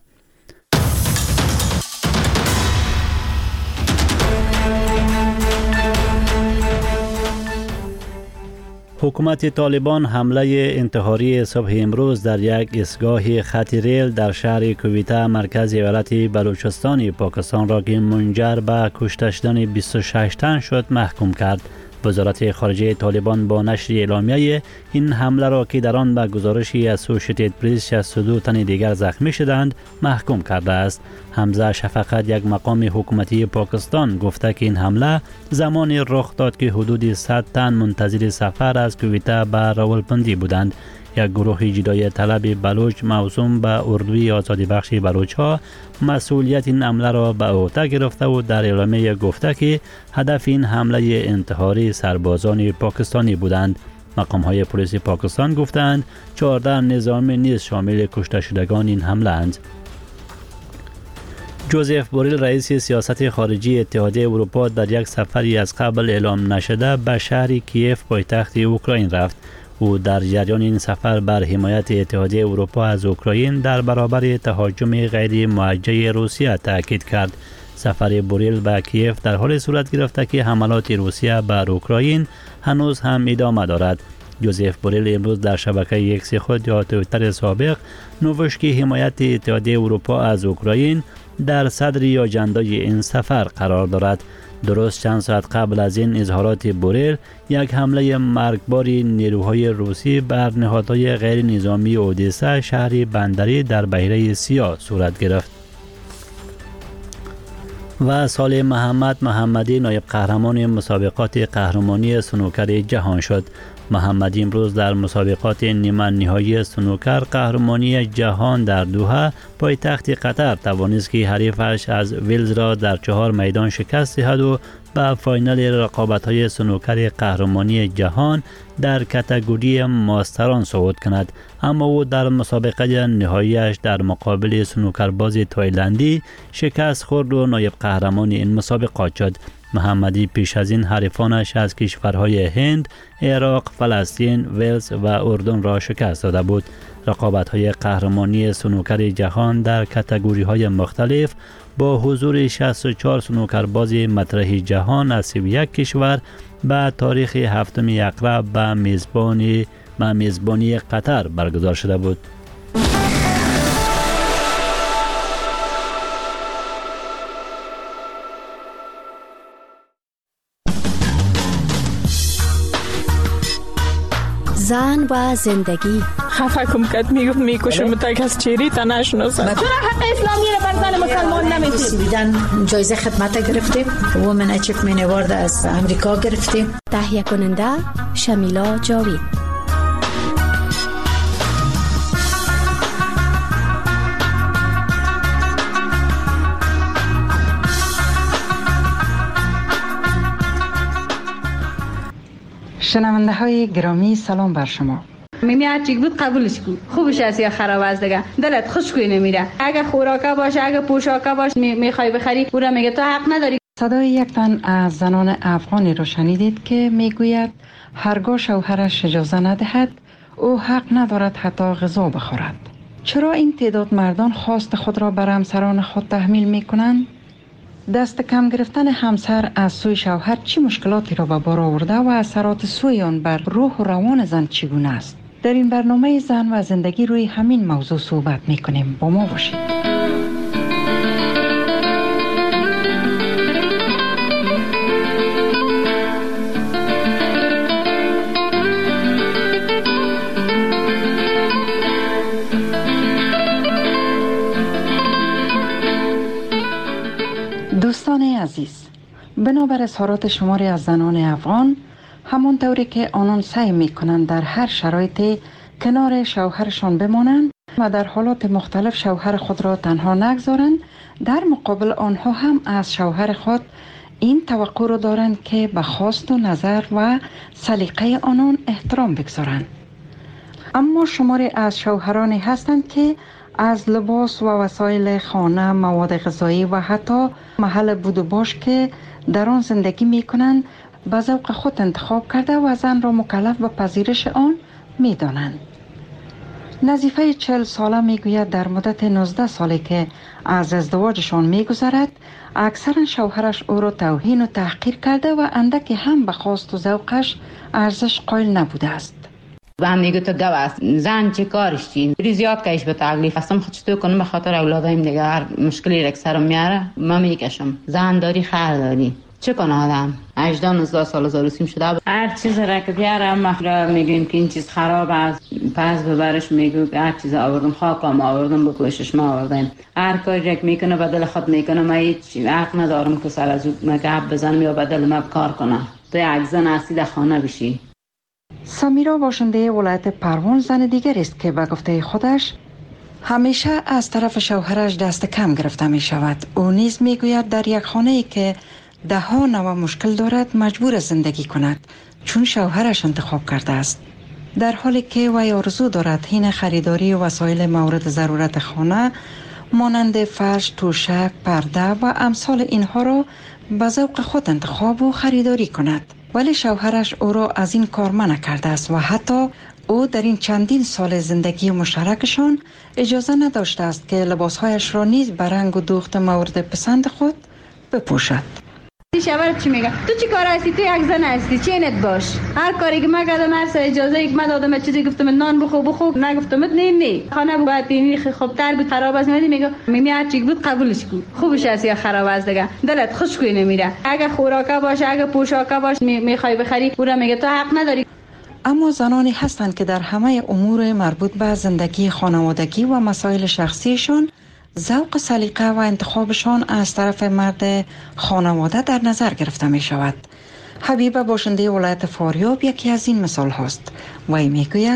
حکومت طالبان حمله انتحاری صبح امروز در یک ایستگاه خط ریل در شهر کویته مرکز ایالت بلوچستان پاکستان را که منجر به کشته شدن 26 تن شد محکوم کرد. وزارت خارجه طالبان با نشر اعلامیه این حمله را که در آن به گزارشی اسوسییتد پرس 62 تن دیگر زخمی شدند محکوم کرده است. حمزه شفقت یک مقام حکومتی پاکستان گفته که این حمله زمانی رخ داد که حدود 100 تن منتظر سفر از کویته به راولپندی بودند. یک گروه جدای طلب بلوچ موسوم به اردوی آزادی بخش بلوچ ها مسئولیت این حمله را به عهده گرفته و در اعلامیه گفته که هدف این حمله انتحاری سربازان پاکستانی بودند. مقام های پلیس پاکستان گفتند 14 نظامی نیز شامل کشته شدگان این حمله اند. جوزف بوریل رئیس سیاست خارجی اتحادیه اروپا در یک سفری از قبل اعلام نشده به شهر کیف پایتخت اوکراین رفت. او در جریان این سفر بر حمایت اتحادیه اروپا از اوکراین در برابر تهاجم غیر موجه روسیه تاکید کرد. سفر بوریل به کیف در حال صورت گرفته که حملات روسیه بر اوکراین هنوز هم ادامه دارد. جوزف بوریل امروز در شبکه ایکس خود یا توییتر سابق نوشت که حمایت اتحادیه اروپا از اوکراین در صدر اجندای این سفر قرار دارد. درست چند ساعت قبل از این اظهارات بوریل یک حمله مرگبار نیروهای روسی بر نهادهای غیر نظامی اودیسه شهر بندری در بحیره سیاه صورت گرفت. و سال محمدی نایب قهرمان مسابقات قهرمانی سنوکر جهان شد. محمدی امروز در مسابقات نیمه نهایی سنوکر قهرمانی جهان در دوحه پایتخت قطر توانست که حریفش از ویلز را در 4 میدان شکست دهد و به فاینال رقابت‌های سنوکر قهرمانی جهان در کاتگوری ماستران صعود کند، اما او در مسابقه نهاییش در مقابل سنوکرباز تایلندی شکست خورد و نایب قهرمان این مسابقات شد. محمدی پیش از این حریفانش از کشورهای هند، عراق، فلسطین، ولز و اردن را شکست داده بود. رقابت‌های قهرمانی سنوکر جهان در کاتگوری‌های مختلف با حضور 64 سنوکرباز مطرح جهان از 31 کشور به تاریخ 7 اکتبر به میزبانی قطر برگزار شده بود. زن و زندگی خفه کم کد میگفت میکشم تا کس چیری تا نشناسم. چرا حق اسلامی رو بر زن مسلمان نمیدید؟ بیدن جایزه خدمت گرفتیم، وومن اچیومنت اوارد از امریکا گرفتیم. تهیه کننده شمیلا جاوید. شنونده های گرامی سلام بر شما. میمی هرچی بود قبولش کن، خوبش است یا خراب است دیگه، دلت خوشگوی نمیره. اگه خوراکه باشه، اگه پوشاکه باشه میخوای بخری، او را میگه تو حق نداری. صدای یک تن از زنان افغانی را شنیدید که میگوید هرگاه شوهرش اجازه ندهد او حق ندارد حتی غذا بخورد. چرا این تعداد مردان خواست خود را بر همسران خود تحمیل میکنند؟ دست کم گرفتن همسر از سوی شوهر چه مشکلاتی را به بار آورده و اثرات سوی آن بر روح و روان زن چگونه است؟ در این برنامه زن و زندگی روی همین موضوع صحبت میکنیم. با ما باشید. دوستان عزیز، بنابر اظهارات شماری از زنان افغان، همانطوری که آنان سعی میکنند در هر شرایطی کنار شوهرشان بمانند و در حالات مختلف شوهر خود را تنها نگذارند، در مقابل آنها هم از شوهر خود این توقع را دارند که به خواست و نظر و سلیقه آنان احترام بگذارند. اما شماری از شوهرانی هستند که از لباس و وسایل خانه، مواد غذایی و حتی محل بود و باش که در آن زندگی می کنند به ذوق خود انتخاب کرده و زن را مکلف به پذیرش آن می دانند. نظیفه 40 ساله می گوید در مدت 19 سالی که از ازدواجشان می گذرد، اکثرا شوهرش او را توهین و تحقیر کرده و اندکی هم به خواست و ذوقش ارزش قائل نبوده است. زن میگه تو گو است، زن چه کارش چی؟ بری زیاد کهش به تکلیف هستم، خود چطور کنم به خاطر اولادایم دیگه هر مشکلی رک سرم میاره من میکشم. زن داری خیر داری، چه کنه آدم 18-19 سال زاروسیم شده، هر چیز را که بیاره ما میگیم که این چیز خراب است، پس ببرش میگو هر چیز آوردم، خاکم آوردم، بکشش ما آوردم، هر کاری رک میکنه بدل خود میکنه. من هیچ حق ندارم که سر از او مگه بزنم یا بدل ما کار کنم. تو یک زن هستی در خانه بشی. سمیرا باشنده ولایت پروان زن دیگر است که به گفته خودش همیشه از طرف شوهرش دست کم گرفته می شود. او نیز می گوید در یک خانه ای که 10 نوع مشکل دارد مجبور زندگی کند چون شوهرش انتخاب کرده است، در حالی که وی آرزو دارد حین خریداری وسایل مورد ضرورت خانه مانند فرش، توشک، پرده و امثال اینها را به ذوق خود انتخاب و خریداری کند. ولی شوهرش او را از این کار منع کرده است و حتی او در این چندین سال زندگی مشترکشان اجازه نداشته است که لباسهایش را نیز به رنگ و دوخت مورد پسند خود بپوشد. شوهر چی میگه؟ تو چی کار هستی؟ تو یک زن هستی، چینت باش. هر کاری که من کردم، هر اجازه که من دادم، چیزی گفتم نان بخو نگفتم نه خانه باید بینی خوب تر بود خراب است. میگه میمی هر چی بود قبولش کن، خوبش است یا خراب است دیگه، دلت خوشگوی نمیره. اگه خوراکه باشه، اگه پوشاکه باشه میخوای بخری، او را میگه تو حق نداری. اما زنانی هستند که در همه امور مربوط به زندگی خانوادگی و مسائل شخصیشان ذوق سلیقه و انتخابشان از طرف مرد خانواده در نظر گرفته می شود. حبیبه باشنده ولایت فاریاب یکی از این مثال هست. وی می گوید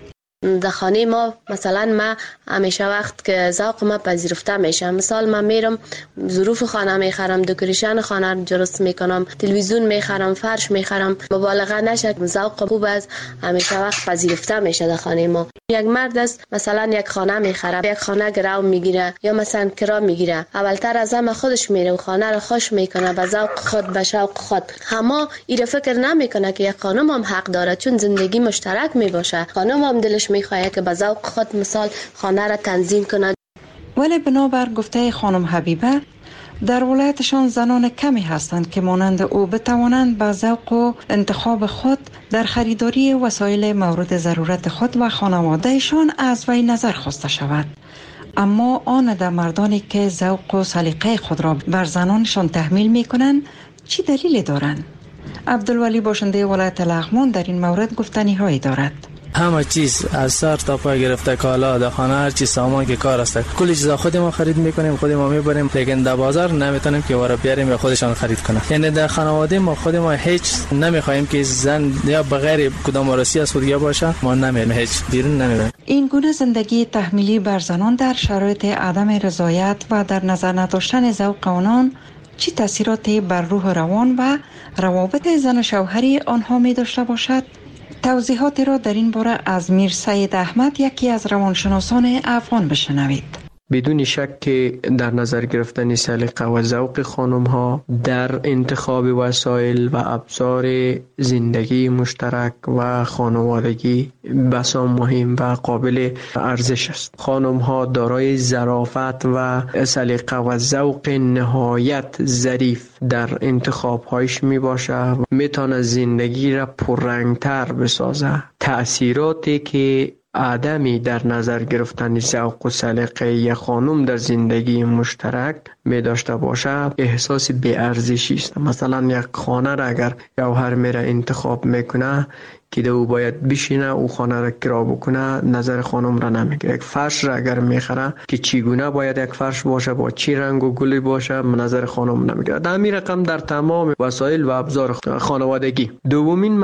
در خانه ما مثلا ما همیشه وقت که ذوق ما پذیرفته میشه، مثال من میرم ظروف خانه میخرم، دکوریشن خانه درست میکنم، تلویزیون میخرم، فرش میخرم، مبالغه نشه، ذوق خوب است، همیشه وقت پذیرفته میشه در خانه ما. یک مرد است مثلا یک خانه میخره، یک خانه گرو میگیره یا مثلا کرا میگیره، اولتر از همه خودش میره و خانه رو خوش میکنه به ذوق خود، به شوق خود. اما این فکر نمیکنه که یک خانم هم حق داره، چون زندگی مشترک میباشه، خانم هم دلش میخواد که به ذوق خود مثال خانه را تنظیم کنه. ولی بنابر گفته خانم حبیبه در ولایتشان زنان کمی هستند که مانند او بتوانند به ذوق و انتخاب خود در خریداری وسایل مورد ضرورت خود و خانوادهشان از وی نظر خواسته شود. اما آن در مردانی که ذوق و سلیقه خود را بر زنانشان تحمیل می کنند چی دلیلی دارند؟ عبدالولی باشنده ولایت لغمان در این مورد گفتنی هایی دارد. همه چیز از سر تا پا گرفته، کالا در خانه، هر چیز سامان که کار است، کل چیزا خود ما خرید میکنیم، خود ما میبریم، لیکن در بازار نمیتونیم که وارا بیاریم یا خودشان خرید کنه. یعنی در خانواده ما خود ما هیچ نمیخوایم که زن یا بغیر کدام وارسی از خودیا باشه، ما نمیریم، هیچ بیرون نمیریم. این گونه زندگی تحمیلی بر زنان در شرایط عدم رضایت و در نظر نداشتن ذوق آنان چه تاثیراتی بر روح روان و روابط زن و شوهری آنها می داشته باشد؟ توضیحاتی را در این باره از میر سید احمد، یکی از روانشناسان افغان، بشنوید. بدون شک که در نظر گرفتن سلیقه و ذوق خانم ها در انتخاب وسایل و ابزار زندگی مشترک و خانوادگی بسیار مهم و قابل ارزش است. خانم ها دارای ظرافت و سلیقه و ذوق نهایت ظریف در انتخاب هایش می باشه، میتونه زندگی را پررنگتر بسازه. تأثیراتی که عدمی در نظر گرفتن ذوق و سلیقه یک خانم در زندگی مشترک می داشته باشه احساس بی‌ارزشی است. مثلا یک خانه را اگر شوهر میره انتخاب میکنه که او باید بشینه او خانه را کرا بکنه، نظر خانم را نمیگیره. یک فرش را اگر میخره که چگونه باید یک فرش باشه، با چی رنگ و گلی باشه، نظر خانم نمیگیره. در همین رقم در تمام وسایل و ابزار خانوادگی. دومین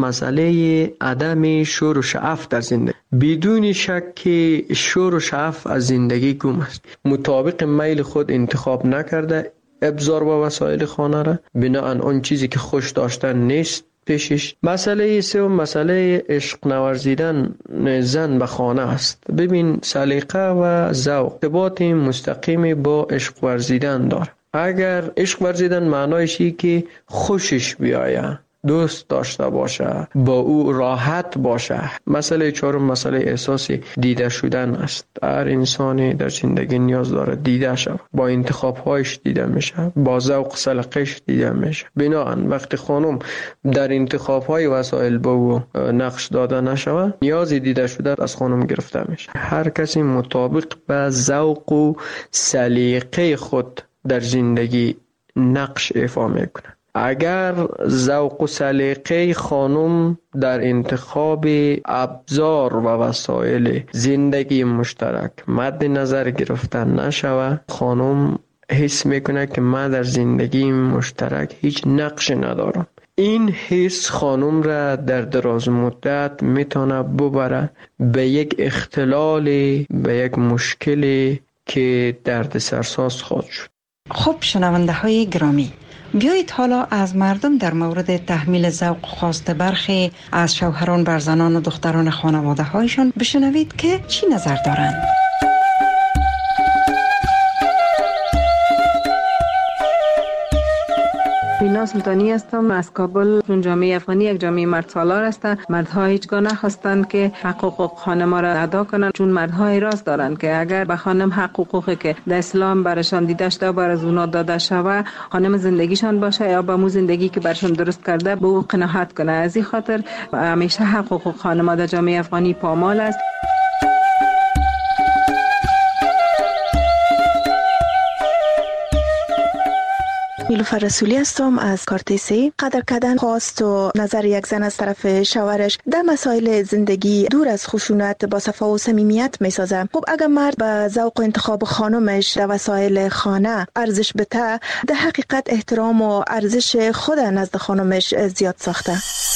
مسئله عدم شور و شعف در زندگی. بدون شک که شور و شعف از زندگی گم است. مطابق میل خود انتخاب نکرده ابزار و وسایل خانه را، بناهن آن چیزی که خوش داشتن نیست پیشش. مسئله سوم مسئله عشق نورزیدن زن به خانه است. ببین، سلیقه و ذوق ارتباط مستقیم با عشق ورزیدن داره. اگر عشق ورزیدن معنایشی که خوشش بیایه، دوست داشته باشه، با او راحت باشه. مسئله چهارم مسئله احساس دیده شدن است. هر انسانی در زندگی نیاز داره دیده شود. با انتخاب‌هایش دیده میشه، با ذوق سلیقه‌اش دیده میشه. بنابراین وقتی خانم در انتخاب‌های وسایل با او نقش داده نشود، نیاز دیده شده از خانم گرفته میشه. هر کسی مطابق به ذوق و سلیقه خود در زندگی نقش ایفا میکنه. اگر ذوق و سلیقه خانم در انتخاب ابزار و وسایل زندگی مشترک مد نظر گرفتن نشود، خانم حس میکنه که من در زندگی مشترک هیچ نقش ندارم. این حس خانم را در دراز مدت میتونه ببره به یک اختلال، به یک مشکلی که دردسرساز خواهد شد. خب شنونده های گرامی، بیایید حالا از مردم در مورد تحمیل ذوق خواست برخی از شوهران بر زنان و دختران خانواده هایشان بشنوید که چی نظر دارند. بینا سلطانی هستم از کابل. چون جامعه افغانی یک جامعه مرد سالار است، مردها هیچگاه نخواستند که حقوق خانم را ادا کنند، چون مردها اعتراض دارند که اگر به خانم حقوقی که در اسلام برشان دیده شده بر از اونا داده شود، خانم زندگیشان باشه یا با مو زندگی که برشان درست کرده به او قناعت کنه. از این خاطر همیشه حقوق خانم در جامعه افغانی پامال است. نیلوفر رسولی هستم از کارتیسی. قدر کردن خواست و نظر یک زن از طرف شوهرش در مسائل زندگی دور از خشونت با صفا و صمیمیت میسازه. خب اگر مرد به ذوق و انتخاب خانمش در وسایل خانه ارزش بده، در حقیقت احترام و ارزش خود نزد خانمش زیاد ساخته.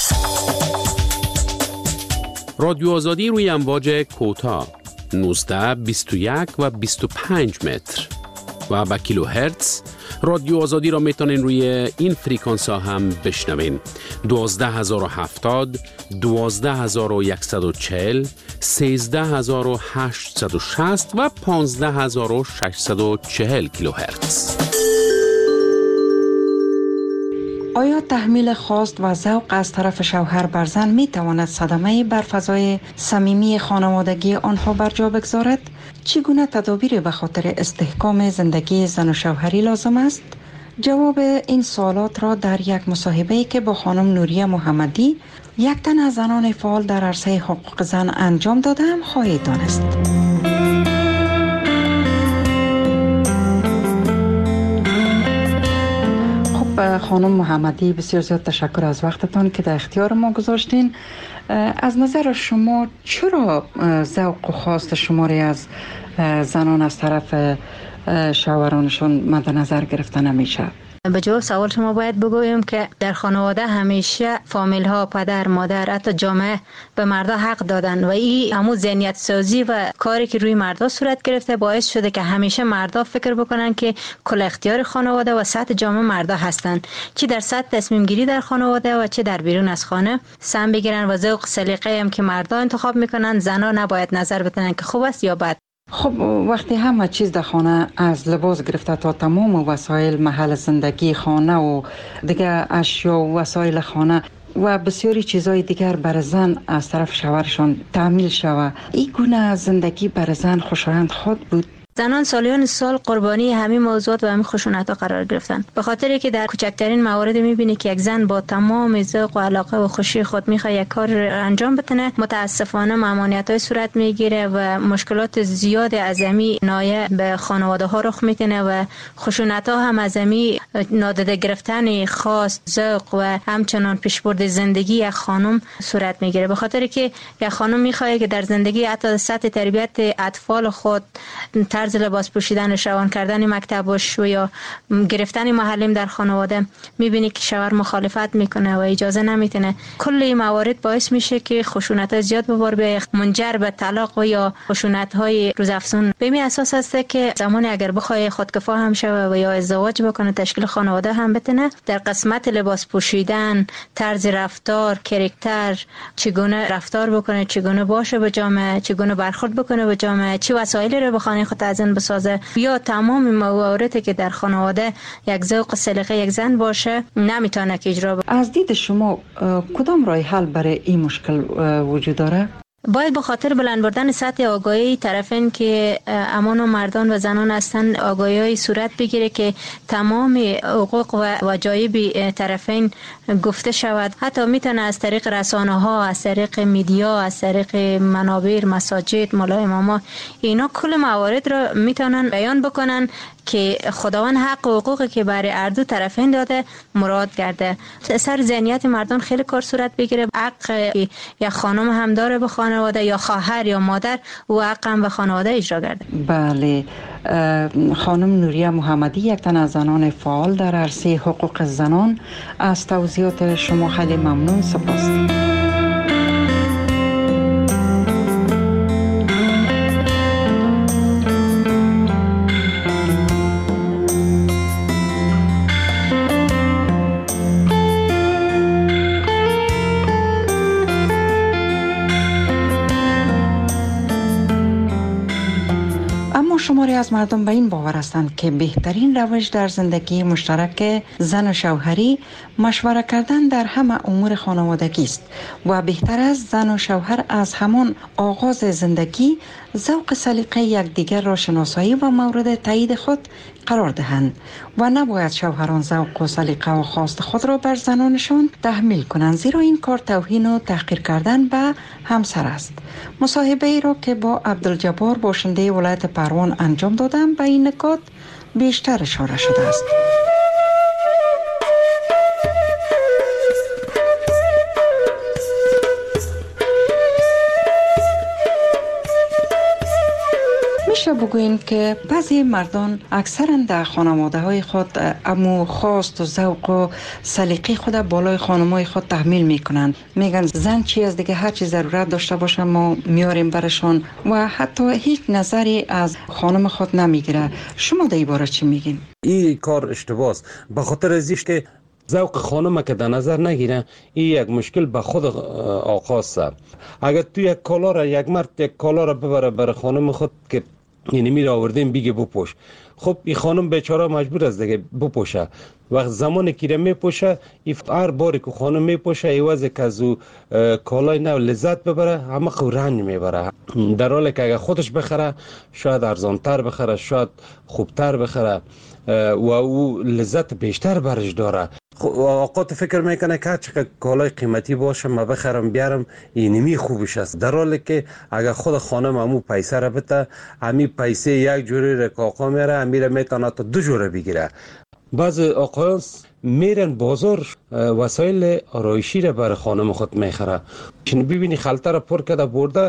رادیو آزادی روی امواج کوتاه 19 21 و 25 متر و با کیلو هرتز. رادیو آزادی را میتونین روی این فریکانس ها هم بشنوین. 12070 12140 13860 و 15640 کیلو هرتز. آیا تحمیل خواست و ذوق از طرف شوهر بر زن می تواند صدمه بر فضای صمیمی خانوادگی آنها بر جا بگذارد؟ چگونه تدابیر به خاطر استحکام زندگی زن و شوهری لازم است؟ جواب این سوالات را در یک مصاحبه‌ای که با خانم نوریه محمدی، یک تن از زنان فعال در عرصه حقوق زن انجام دادم خواهید دانست. خانم محمدی، بسیار زیاد تشکر از وقتتان که در اختیار ما گذاشتین. از نظر شما چرا ذوق و خواست شماری از زنان از طرف شوهرانشون مد نظر گرفته نمیشه؟ به جواب سوال شما باید بگویم که در خانواده همیشه فامیل ها، پدر، مادر، حتی جامعه به مردا حق دادن و این همون ذهنیت سازی و کاری که روی مردا صورت گرفته باعث شده که همیشه مردا فکر بکنن که کل اختیار خانواده و سطح جامعه مردا هستن، چه در سطح تصمیم گیری در خانواده و چه در بیرون از خانه سم بگیرن و ذوق سلیقه هم که مردا انتخاب میکنن زنا نباید نظر بدن که خوب است یا بد. خب وقتی همه چیز در خانه از لباس گرفته تا تمام وسایل محل زندگی خانه و دیگه اشیا و وسایل خانه و بسیاری چیزهای دیگر بر زن از طرف شوهرشان تحمیل شود، این گونه زندگی بر زن خوشایند خود بود؟ زنان سالیان سال قربانی همین موضوعات و همین خشونت‌ها قرار گرفتن، به خاطری که در کوچکترین موارد می‌بینی که یک زن با تمام ذوق و علاقه و خوشی خود می‌خواد یک کار انجام بتونه، متاسفانه ممانعت‌های صورت می‌گیره و مشکلات زیاد عظیمی نایه به خانواده‌ها رخ می‌کنه و خشونت‌ها هم عظیمی نادیده گرفتن خاص ذوق و همچنان پیشبرد زندگی یک خانم صورت می‌گیره، به خاطری که یک خانم می‌خواد که در زندگی حتی سطح تربیت اطفال خود، طرز لباس پوشیدن، روان کردن مکتبش و یا گرفتن محلم در خانواده میبینی که شوهر مخالفت میکنه و اجازه نمیتونه. کل این موارد باعث میشه که خشونت زیاد به بار بیاد، منجر به طلاق و یا خشونت های روزافزون. به این اساس است که زمانی اگر بخواد خودکفا هم شوه و یا ازدواج بکنه، تشکیل خانواده هم بتونه، در قسمت لباس پوشیدن، طرز رفتار، کاراکتر، چگونه رفتار بکنه، چگونه باشه به جامعه، چگونه برخورد بکنه به جامعه، چه وسایلی رو به خانه خود ازن بسازه، یا تمام مواردی که در خانواده یک ذوق سلیقه یک زن باشه نمیتونه که اجرا بکنه. از دید شما کدام راه حل برای این مشکل وجود داره؟ باید به خاطر بلند بردن سطح آگاهی طرفین که امان و مردان و زنان هستند آگاهی صورت بگیره که تمام حقوق و وجایب طرفین گفته شود. حتی میتونه از طریق رسانه ها، از طریق میدیا، از طریق منابر، مساجد، مولای اماما، اینا کل موارد رو میتونن بیان بکنن که خداوند حق و حقوقی که برای هر دو طرفین داده مراد کرده. سر ذهنیت مردان خیلی کار صورت بگیره. حق یا خانم هم داره به خانواده، یا خواهر یا مادر و حق هم به خانواده اجرا کرده. بله، خانم نوریه محمدی یک تن از زنان فعال در عرصه حقوق زنان، از توضیحات شما خیلی ممنون، سپاس. شماری از مردم به این باور هستند که بهترین روش در زندگی مشترک زن و شوهری مشوره کردن در همه امور خانوادگی است و بهتر است زن و شوهر از همان آغاز زندگی ذوق سلیقه یکدیگر را شناسایی و مورد تایید خود قرار دهند و نباید شوهران ذوق و سلیقه و خواست خود را بر زنانشان تحمیل کنند، زیرا این کار توهین و تحقیر کردن به همسر است. مصاحبه ای را که با عبدالجبار باشنده ولایت پروان انجام دادم به این نکات بیشتر اشاره شده است. میشه بگوییم که بعضی مردان اکثرا در خانواده های خود امو خواست و ذوق و سلیقه خود بالای خانمای خود تحمیل میکنند. میگن زن چی از دیگه، هر چی ضرورت داشته باشه ما میاریم برشان و حتی هیچ نظری از خانم خود نمیگیره. شما در این باره چی میگین؟ این کار اشتباهه است، به خاطر ازیش که ذوق خانم که در نظر نگیره، این یک مشکل به خود آقاست. اگر تو یک کالا را، یک مرد یک کالا را ببره برای خانم خود که یعنی میره آوردیم بیگه بپوش، خب این خانم بیچاره مجبور است دیگه بپوشه. وقت زمانی که میپوشه، هر باری که خانم میپوشه ایوازه که از او کالای نو لذت ببره، همه خو رنج میبره، در حالی که اگر خودش بخره شاید ارزانتر بخره، شاید خوبتر بخره و او لذت بیشتر برش داره. اوقات فکر میکنه که چقدر کالای قیمتی باشه ما بخرم بیارم اینمی خوبش است، در حالی که اگر خود خانم همو پیسه را بده، همی پیسه یک جوری را که آقا میره، همی را میتونه تا 2 جوره بگیره. بعض آقایان میرن بازار وسایل آرایشی را برای خانم خود میخره، چون ببینی خلطه را پر کرده برده،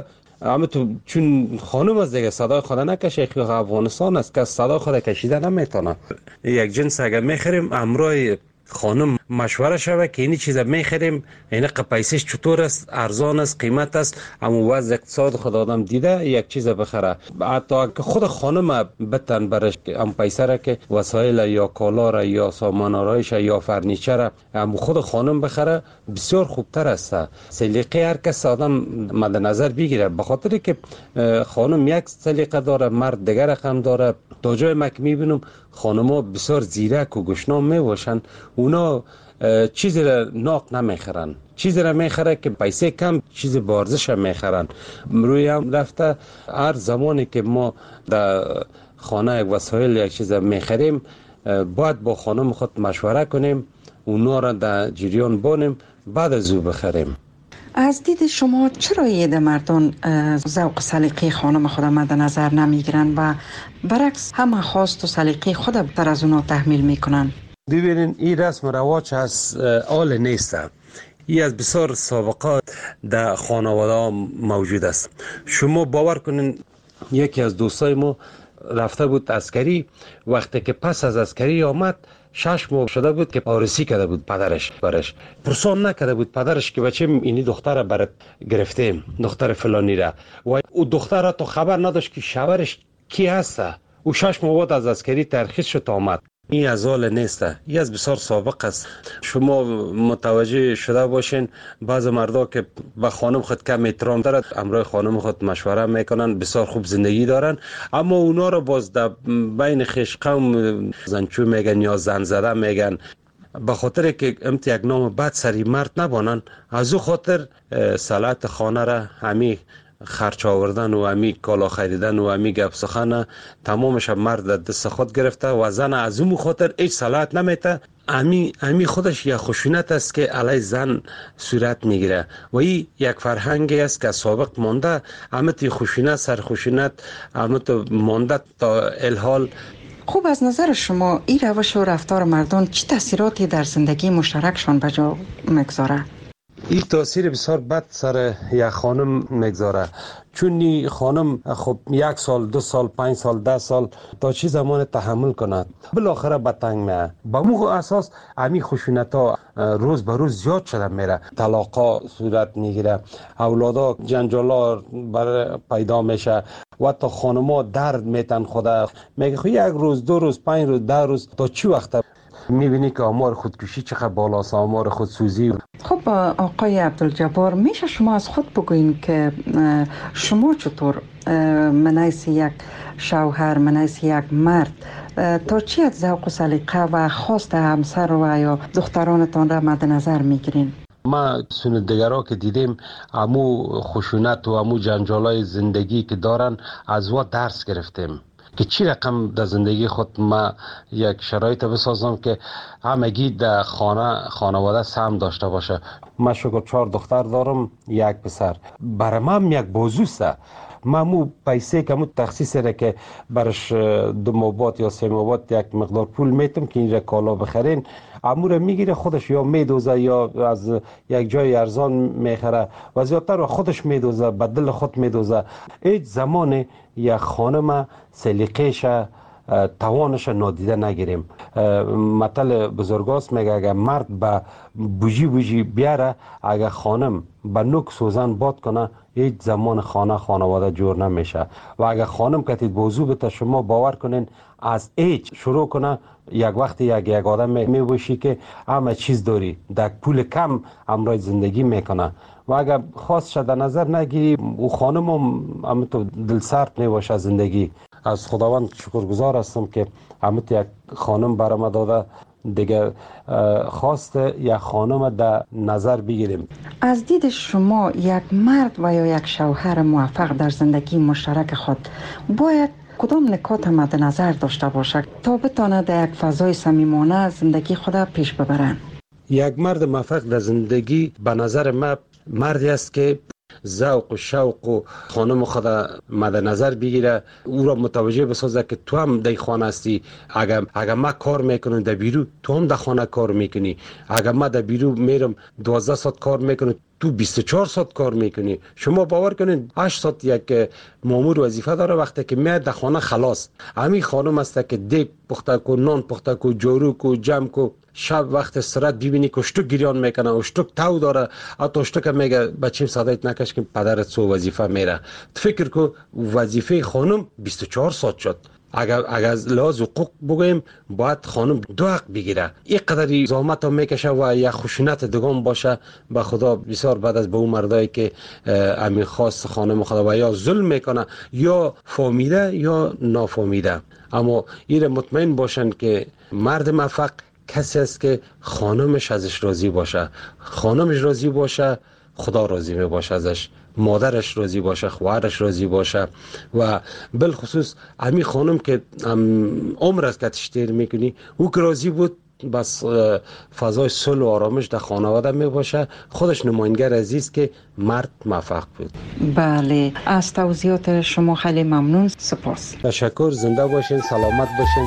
اما تو چون خانم از دیگه صدای خود نکشه، افغانستان است که صدای خود کشیده نمیتونه. یک جنس اگر میخریم امرای خانم مشوره شوه که این چیزا میخریم این پیسش چطور است، ارزان است، قیمت است، اما وضع اقتصاد خود آدم دیده یک چیز بخره. حتی که خود خانم بتن برش ام پیسه را که وسایل یا کالا را یا سامان آرایش یا فرنیچر را ام خود خانم بخره بسیار خوبتر است. سلیقه هر کس آدم مد نظر بگیره، به خاطر که خانم یک سلیقه داره، مرد دیگر رقم داره. تا جای ما که میبینم خانم‌ها بسیار زیرک و گشنام میباشن، اونا چیزی را ناق نمیخرن، چیزی را میخره که پیسه کم چیز بارزش میخرن. روی هم رفته هر زمانی که ما در خانه یک وسایل یک چیز میخریم باید با خانم خود مشوره کنیم، اونا را در جریان بانیم، بعد از او بخریم. از دید شما چرا ایده مردان ذوق سلیقه خانم خود مد نظر نمیگیرن و برعکس همه خواست و سلیقه خود بتر از اونا تحمیل میکنن؟ ببینین این رسم رواج از آل نیست، این از بسیار سابقات در خانواده موجود است. شما باور کنین یکی از دوستای ما رفته بود عسکری، وقتی که پس از عسکری آمد 6 ماه شده بود که آرسی کرده بود پدرش برش، پرسان نکرده بود پدرش که بچه اینی دختر برات گرفتیم، دختر فلانی را، و او دختر را تو خبر نداشت که شوهرش کی هست. او 6 ماه بعد از عسکری ترخیص شد آمد. این از حال نیست، این از بسیار سابق است. شما متوجه شده باشین بعض مردا که به خانم خود کم احترام دارد، امرای خانم خود مشوره میکنن، بسیار خوب زندگی دارن، اما اونا رو باز در بین خویش قوم زنچو میگن یا زن زده میگن. به خاطر که امت یک نام بد سری مرد نبانن، از او خاطر صلاحیت خانه را همی خرچ آوردن و همی کالا خریدن و همی گپ سخن تمامش مرد دست خود گرفته و زن از اون خاطر هیچ صلاحیت نمیته. همی خودش یک خشونت است که علی زن صورت میگیره و این یک فرهنگی است که سابق مانده. همت خشونت سر خشونت همت مانده تا الحال. خوب، از نظر شما این روش و رفتار مردان چه تاثیراتی در زندگی مشترکشان به جا میگذاره؟ این تاثیر بسیار بد سر یک خانم میگذاره، چون خانم خب 1 سال 2 سال 5 سال 10 سال تا چی زمان تحمل کند، بالاخره به تنگ میه. با مو اساس امی خشونت ها روز به روز زیاد شده میره، طلاقا صورت میگیره، اولادا جنجالا پیدا میشه و تا خانما درد میتن خدا میگه خب 1 روز 2 روز 5 روز 10 روز تا چی وقت میبینی که آمار خودکشی چقدر بالاست، آمار خودسوزی. خب آقای عبدالجبار، میشه شما از خود بگوین که شما چطور منیس یک شوهر، منیس یک مرد تا چی از ذوق و سلیقه و خواست همسر و یا دخترانتان را مد نظر میگیرین؟ ما سندگرها که دیدیم امو خشونت و امو جنجالای زندگی که دارن از وا درس گرفتیم که چی رقم در زندگی خود ما یک شرایط بسازم که همگی در خانواده سهم داشته باشه. من شکر 4 دختر دارم، 1 پسر. برای من یک بازوسته. من مو پیسه که مو تخصیص را که برش 2 ماه بعد یا 3 ماه بعد یک مقدار پول میتم که این را کالا بخرین، امور میگیره خودش یا میدوزه یا از یک جای ارزان میخره و زیادتر خودش میدوزه، به دل خود میدوزه. هیچ زمان یک خانم سلیقه‌ش توانش نادیده نگیریم. مثل بزرگاست میگه اگر مرد به بوجی بیاره، اگر خانم به نوک سوزن باد کنه، هیچ زمان خانواده جور نمیشه. و اگر خانم کتید بوزو بته، شما باور کنین از هیچ شروع کنه، یک وقتی یک آدم میبوشی که همه چیز داری، در پول کم امرای زندگی میکنه. و اگر خواست شد در نظر نگیری، او خانم هم تو دل سرد میباشه زندگی. از خداوند شکرگزار هستم که همت یک خانم برام داده، دیگه خواست یک خانم در نظر بگیریم. از دید شما یک مرد و یا یک شوهر موفق در زندگی مشترک خود باید کدام نکات مد نظر داشته باشد تا بتواند در یک فضای صمیمانه زندگی خود پیش ببرند؟ یک مرد موفق در زندگی به نظر من مردی است که ذوق و شوق و خانم خود مد نظر بگیره، او را متوجه بسازه که تو هم در خانه هستی. اگر ما کار میکنم در بیرو، تو هم در خانه کار میکنی. اگر ما در بیرو میرم 12 ساعت کار میکنم، تو 24 ساعت کار میکنی. شما باور کنید 8 ساعت یک مامور وظیفه داره، وقتی که میاد در خانه خلاص. همین خانم است که دیگ پخته کو، نان پخته کو، جارو کو، جمع کو. شب وقت استراحت ببینی که اشتک گریان میکنه، اشتک تو داره، حتی اشتک میگه بچیم صدایت نکش که پدرت سو وظیفه میره. فکر کو وظیفه خانم 24 ساعت شد. اگر از لحاظ حقوق بگویم باید خانم 2 حق بگیره. این قدری زحمت هم میکشه و یا خشونت دگان باشه. به خدا بسیار بعد از به اون مردایی که امین خواست خانم خدا و یا ظلم میکنه یا فهمیده یا نافهمیده. اما این مطمئن باشن که مرد موفق کسی است که خانمش ازش راضی باشه. خانمش راضی باشه خدا راضی می باشه ازش، مادرش راضی باشه، خواهرش راضی باشه. و بالخصوص همین خانم که عمر است که تشتیر میکنی او که راضی بود، بس فضای صلح و آرامش در خانواده می باشه. خودش نماینگر عزیز که مرد موفق بود. بله، از توضیحات شما خیلی ممنون. سپاس. تشکر. زنده باشین، سلامت باشین.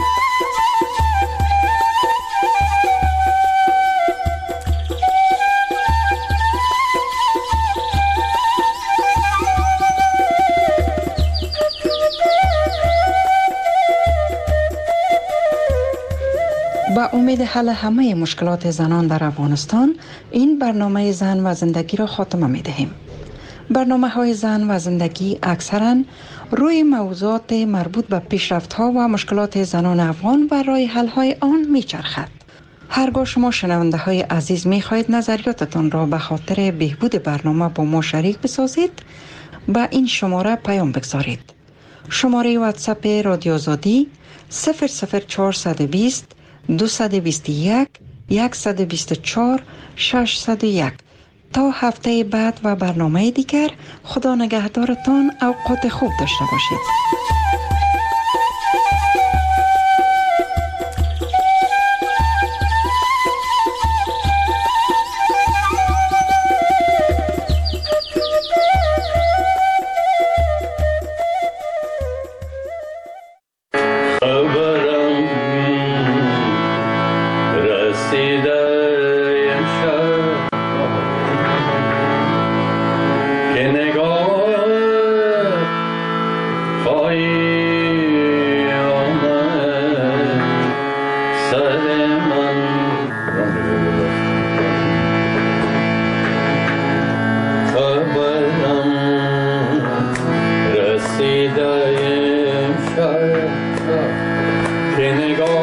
با امید حل همه مشکلات زنان در افغانستان، این برنامه زن و زندگی را خاتمه می دهیم. برنامه های زن و زندگی اکثرا روی موضوعات مربوط به پیشرفت ها و مشکلات زنان افغان و راه حل های آن می چرخد. هرگاه شما شنونده های عزیز می خواهید نظریاتتان را به خاطر بهبود برنامه با ما شریک بسازید، با این شماره پیام بگذارید. شماره واتساپ رادیو آزادی 00420 221 124 601. تا هفته بعد و برنامه دیگر، خدا نگهدارتان. اوقات خوب داشته باشید. که نگاه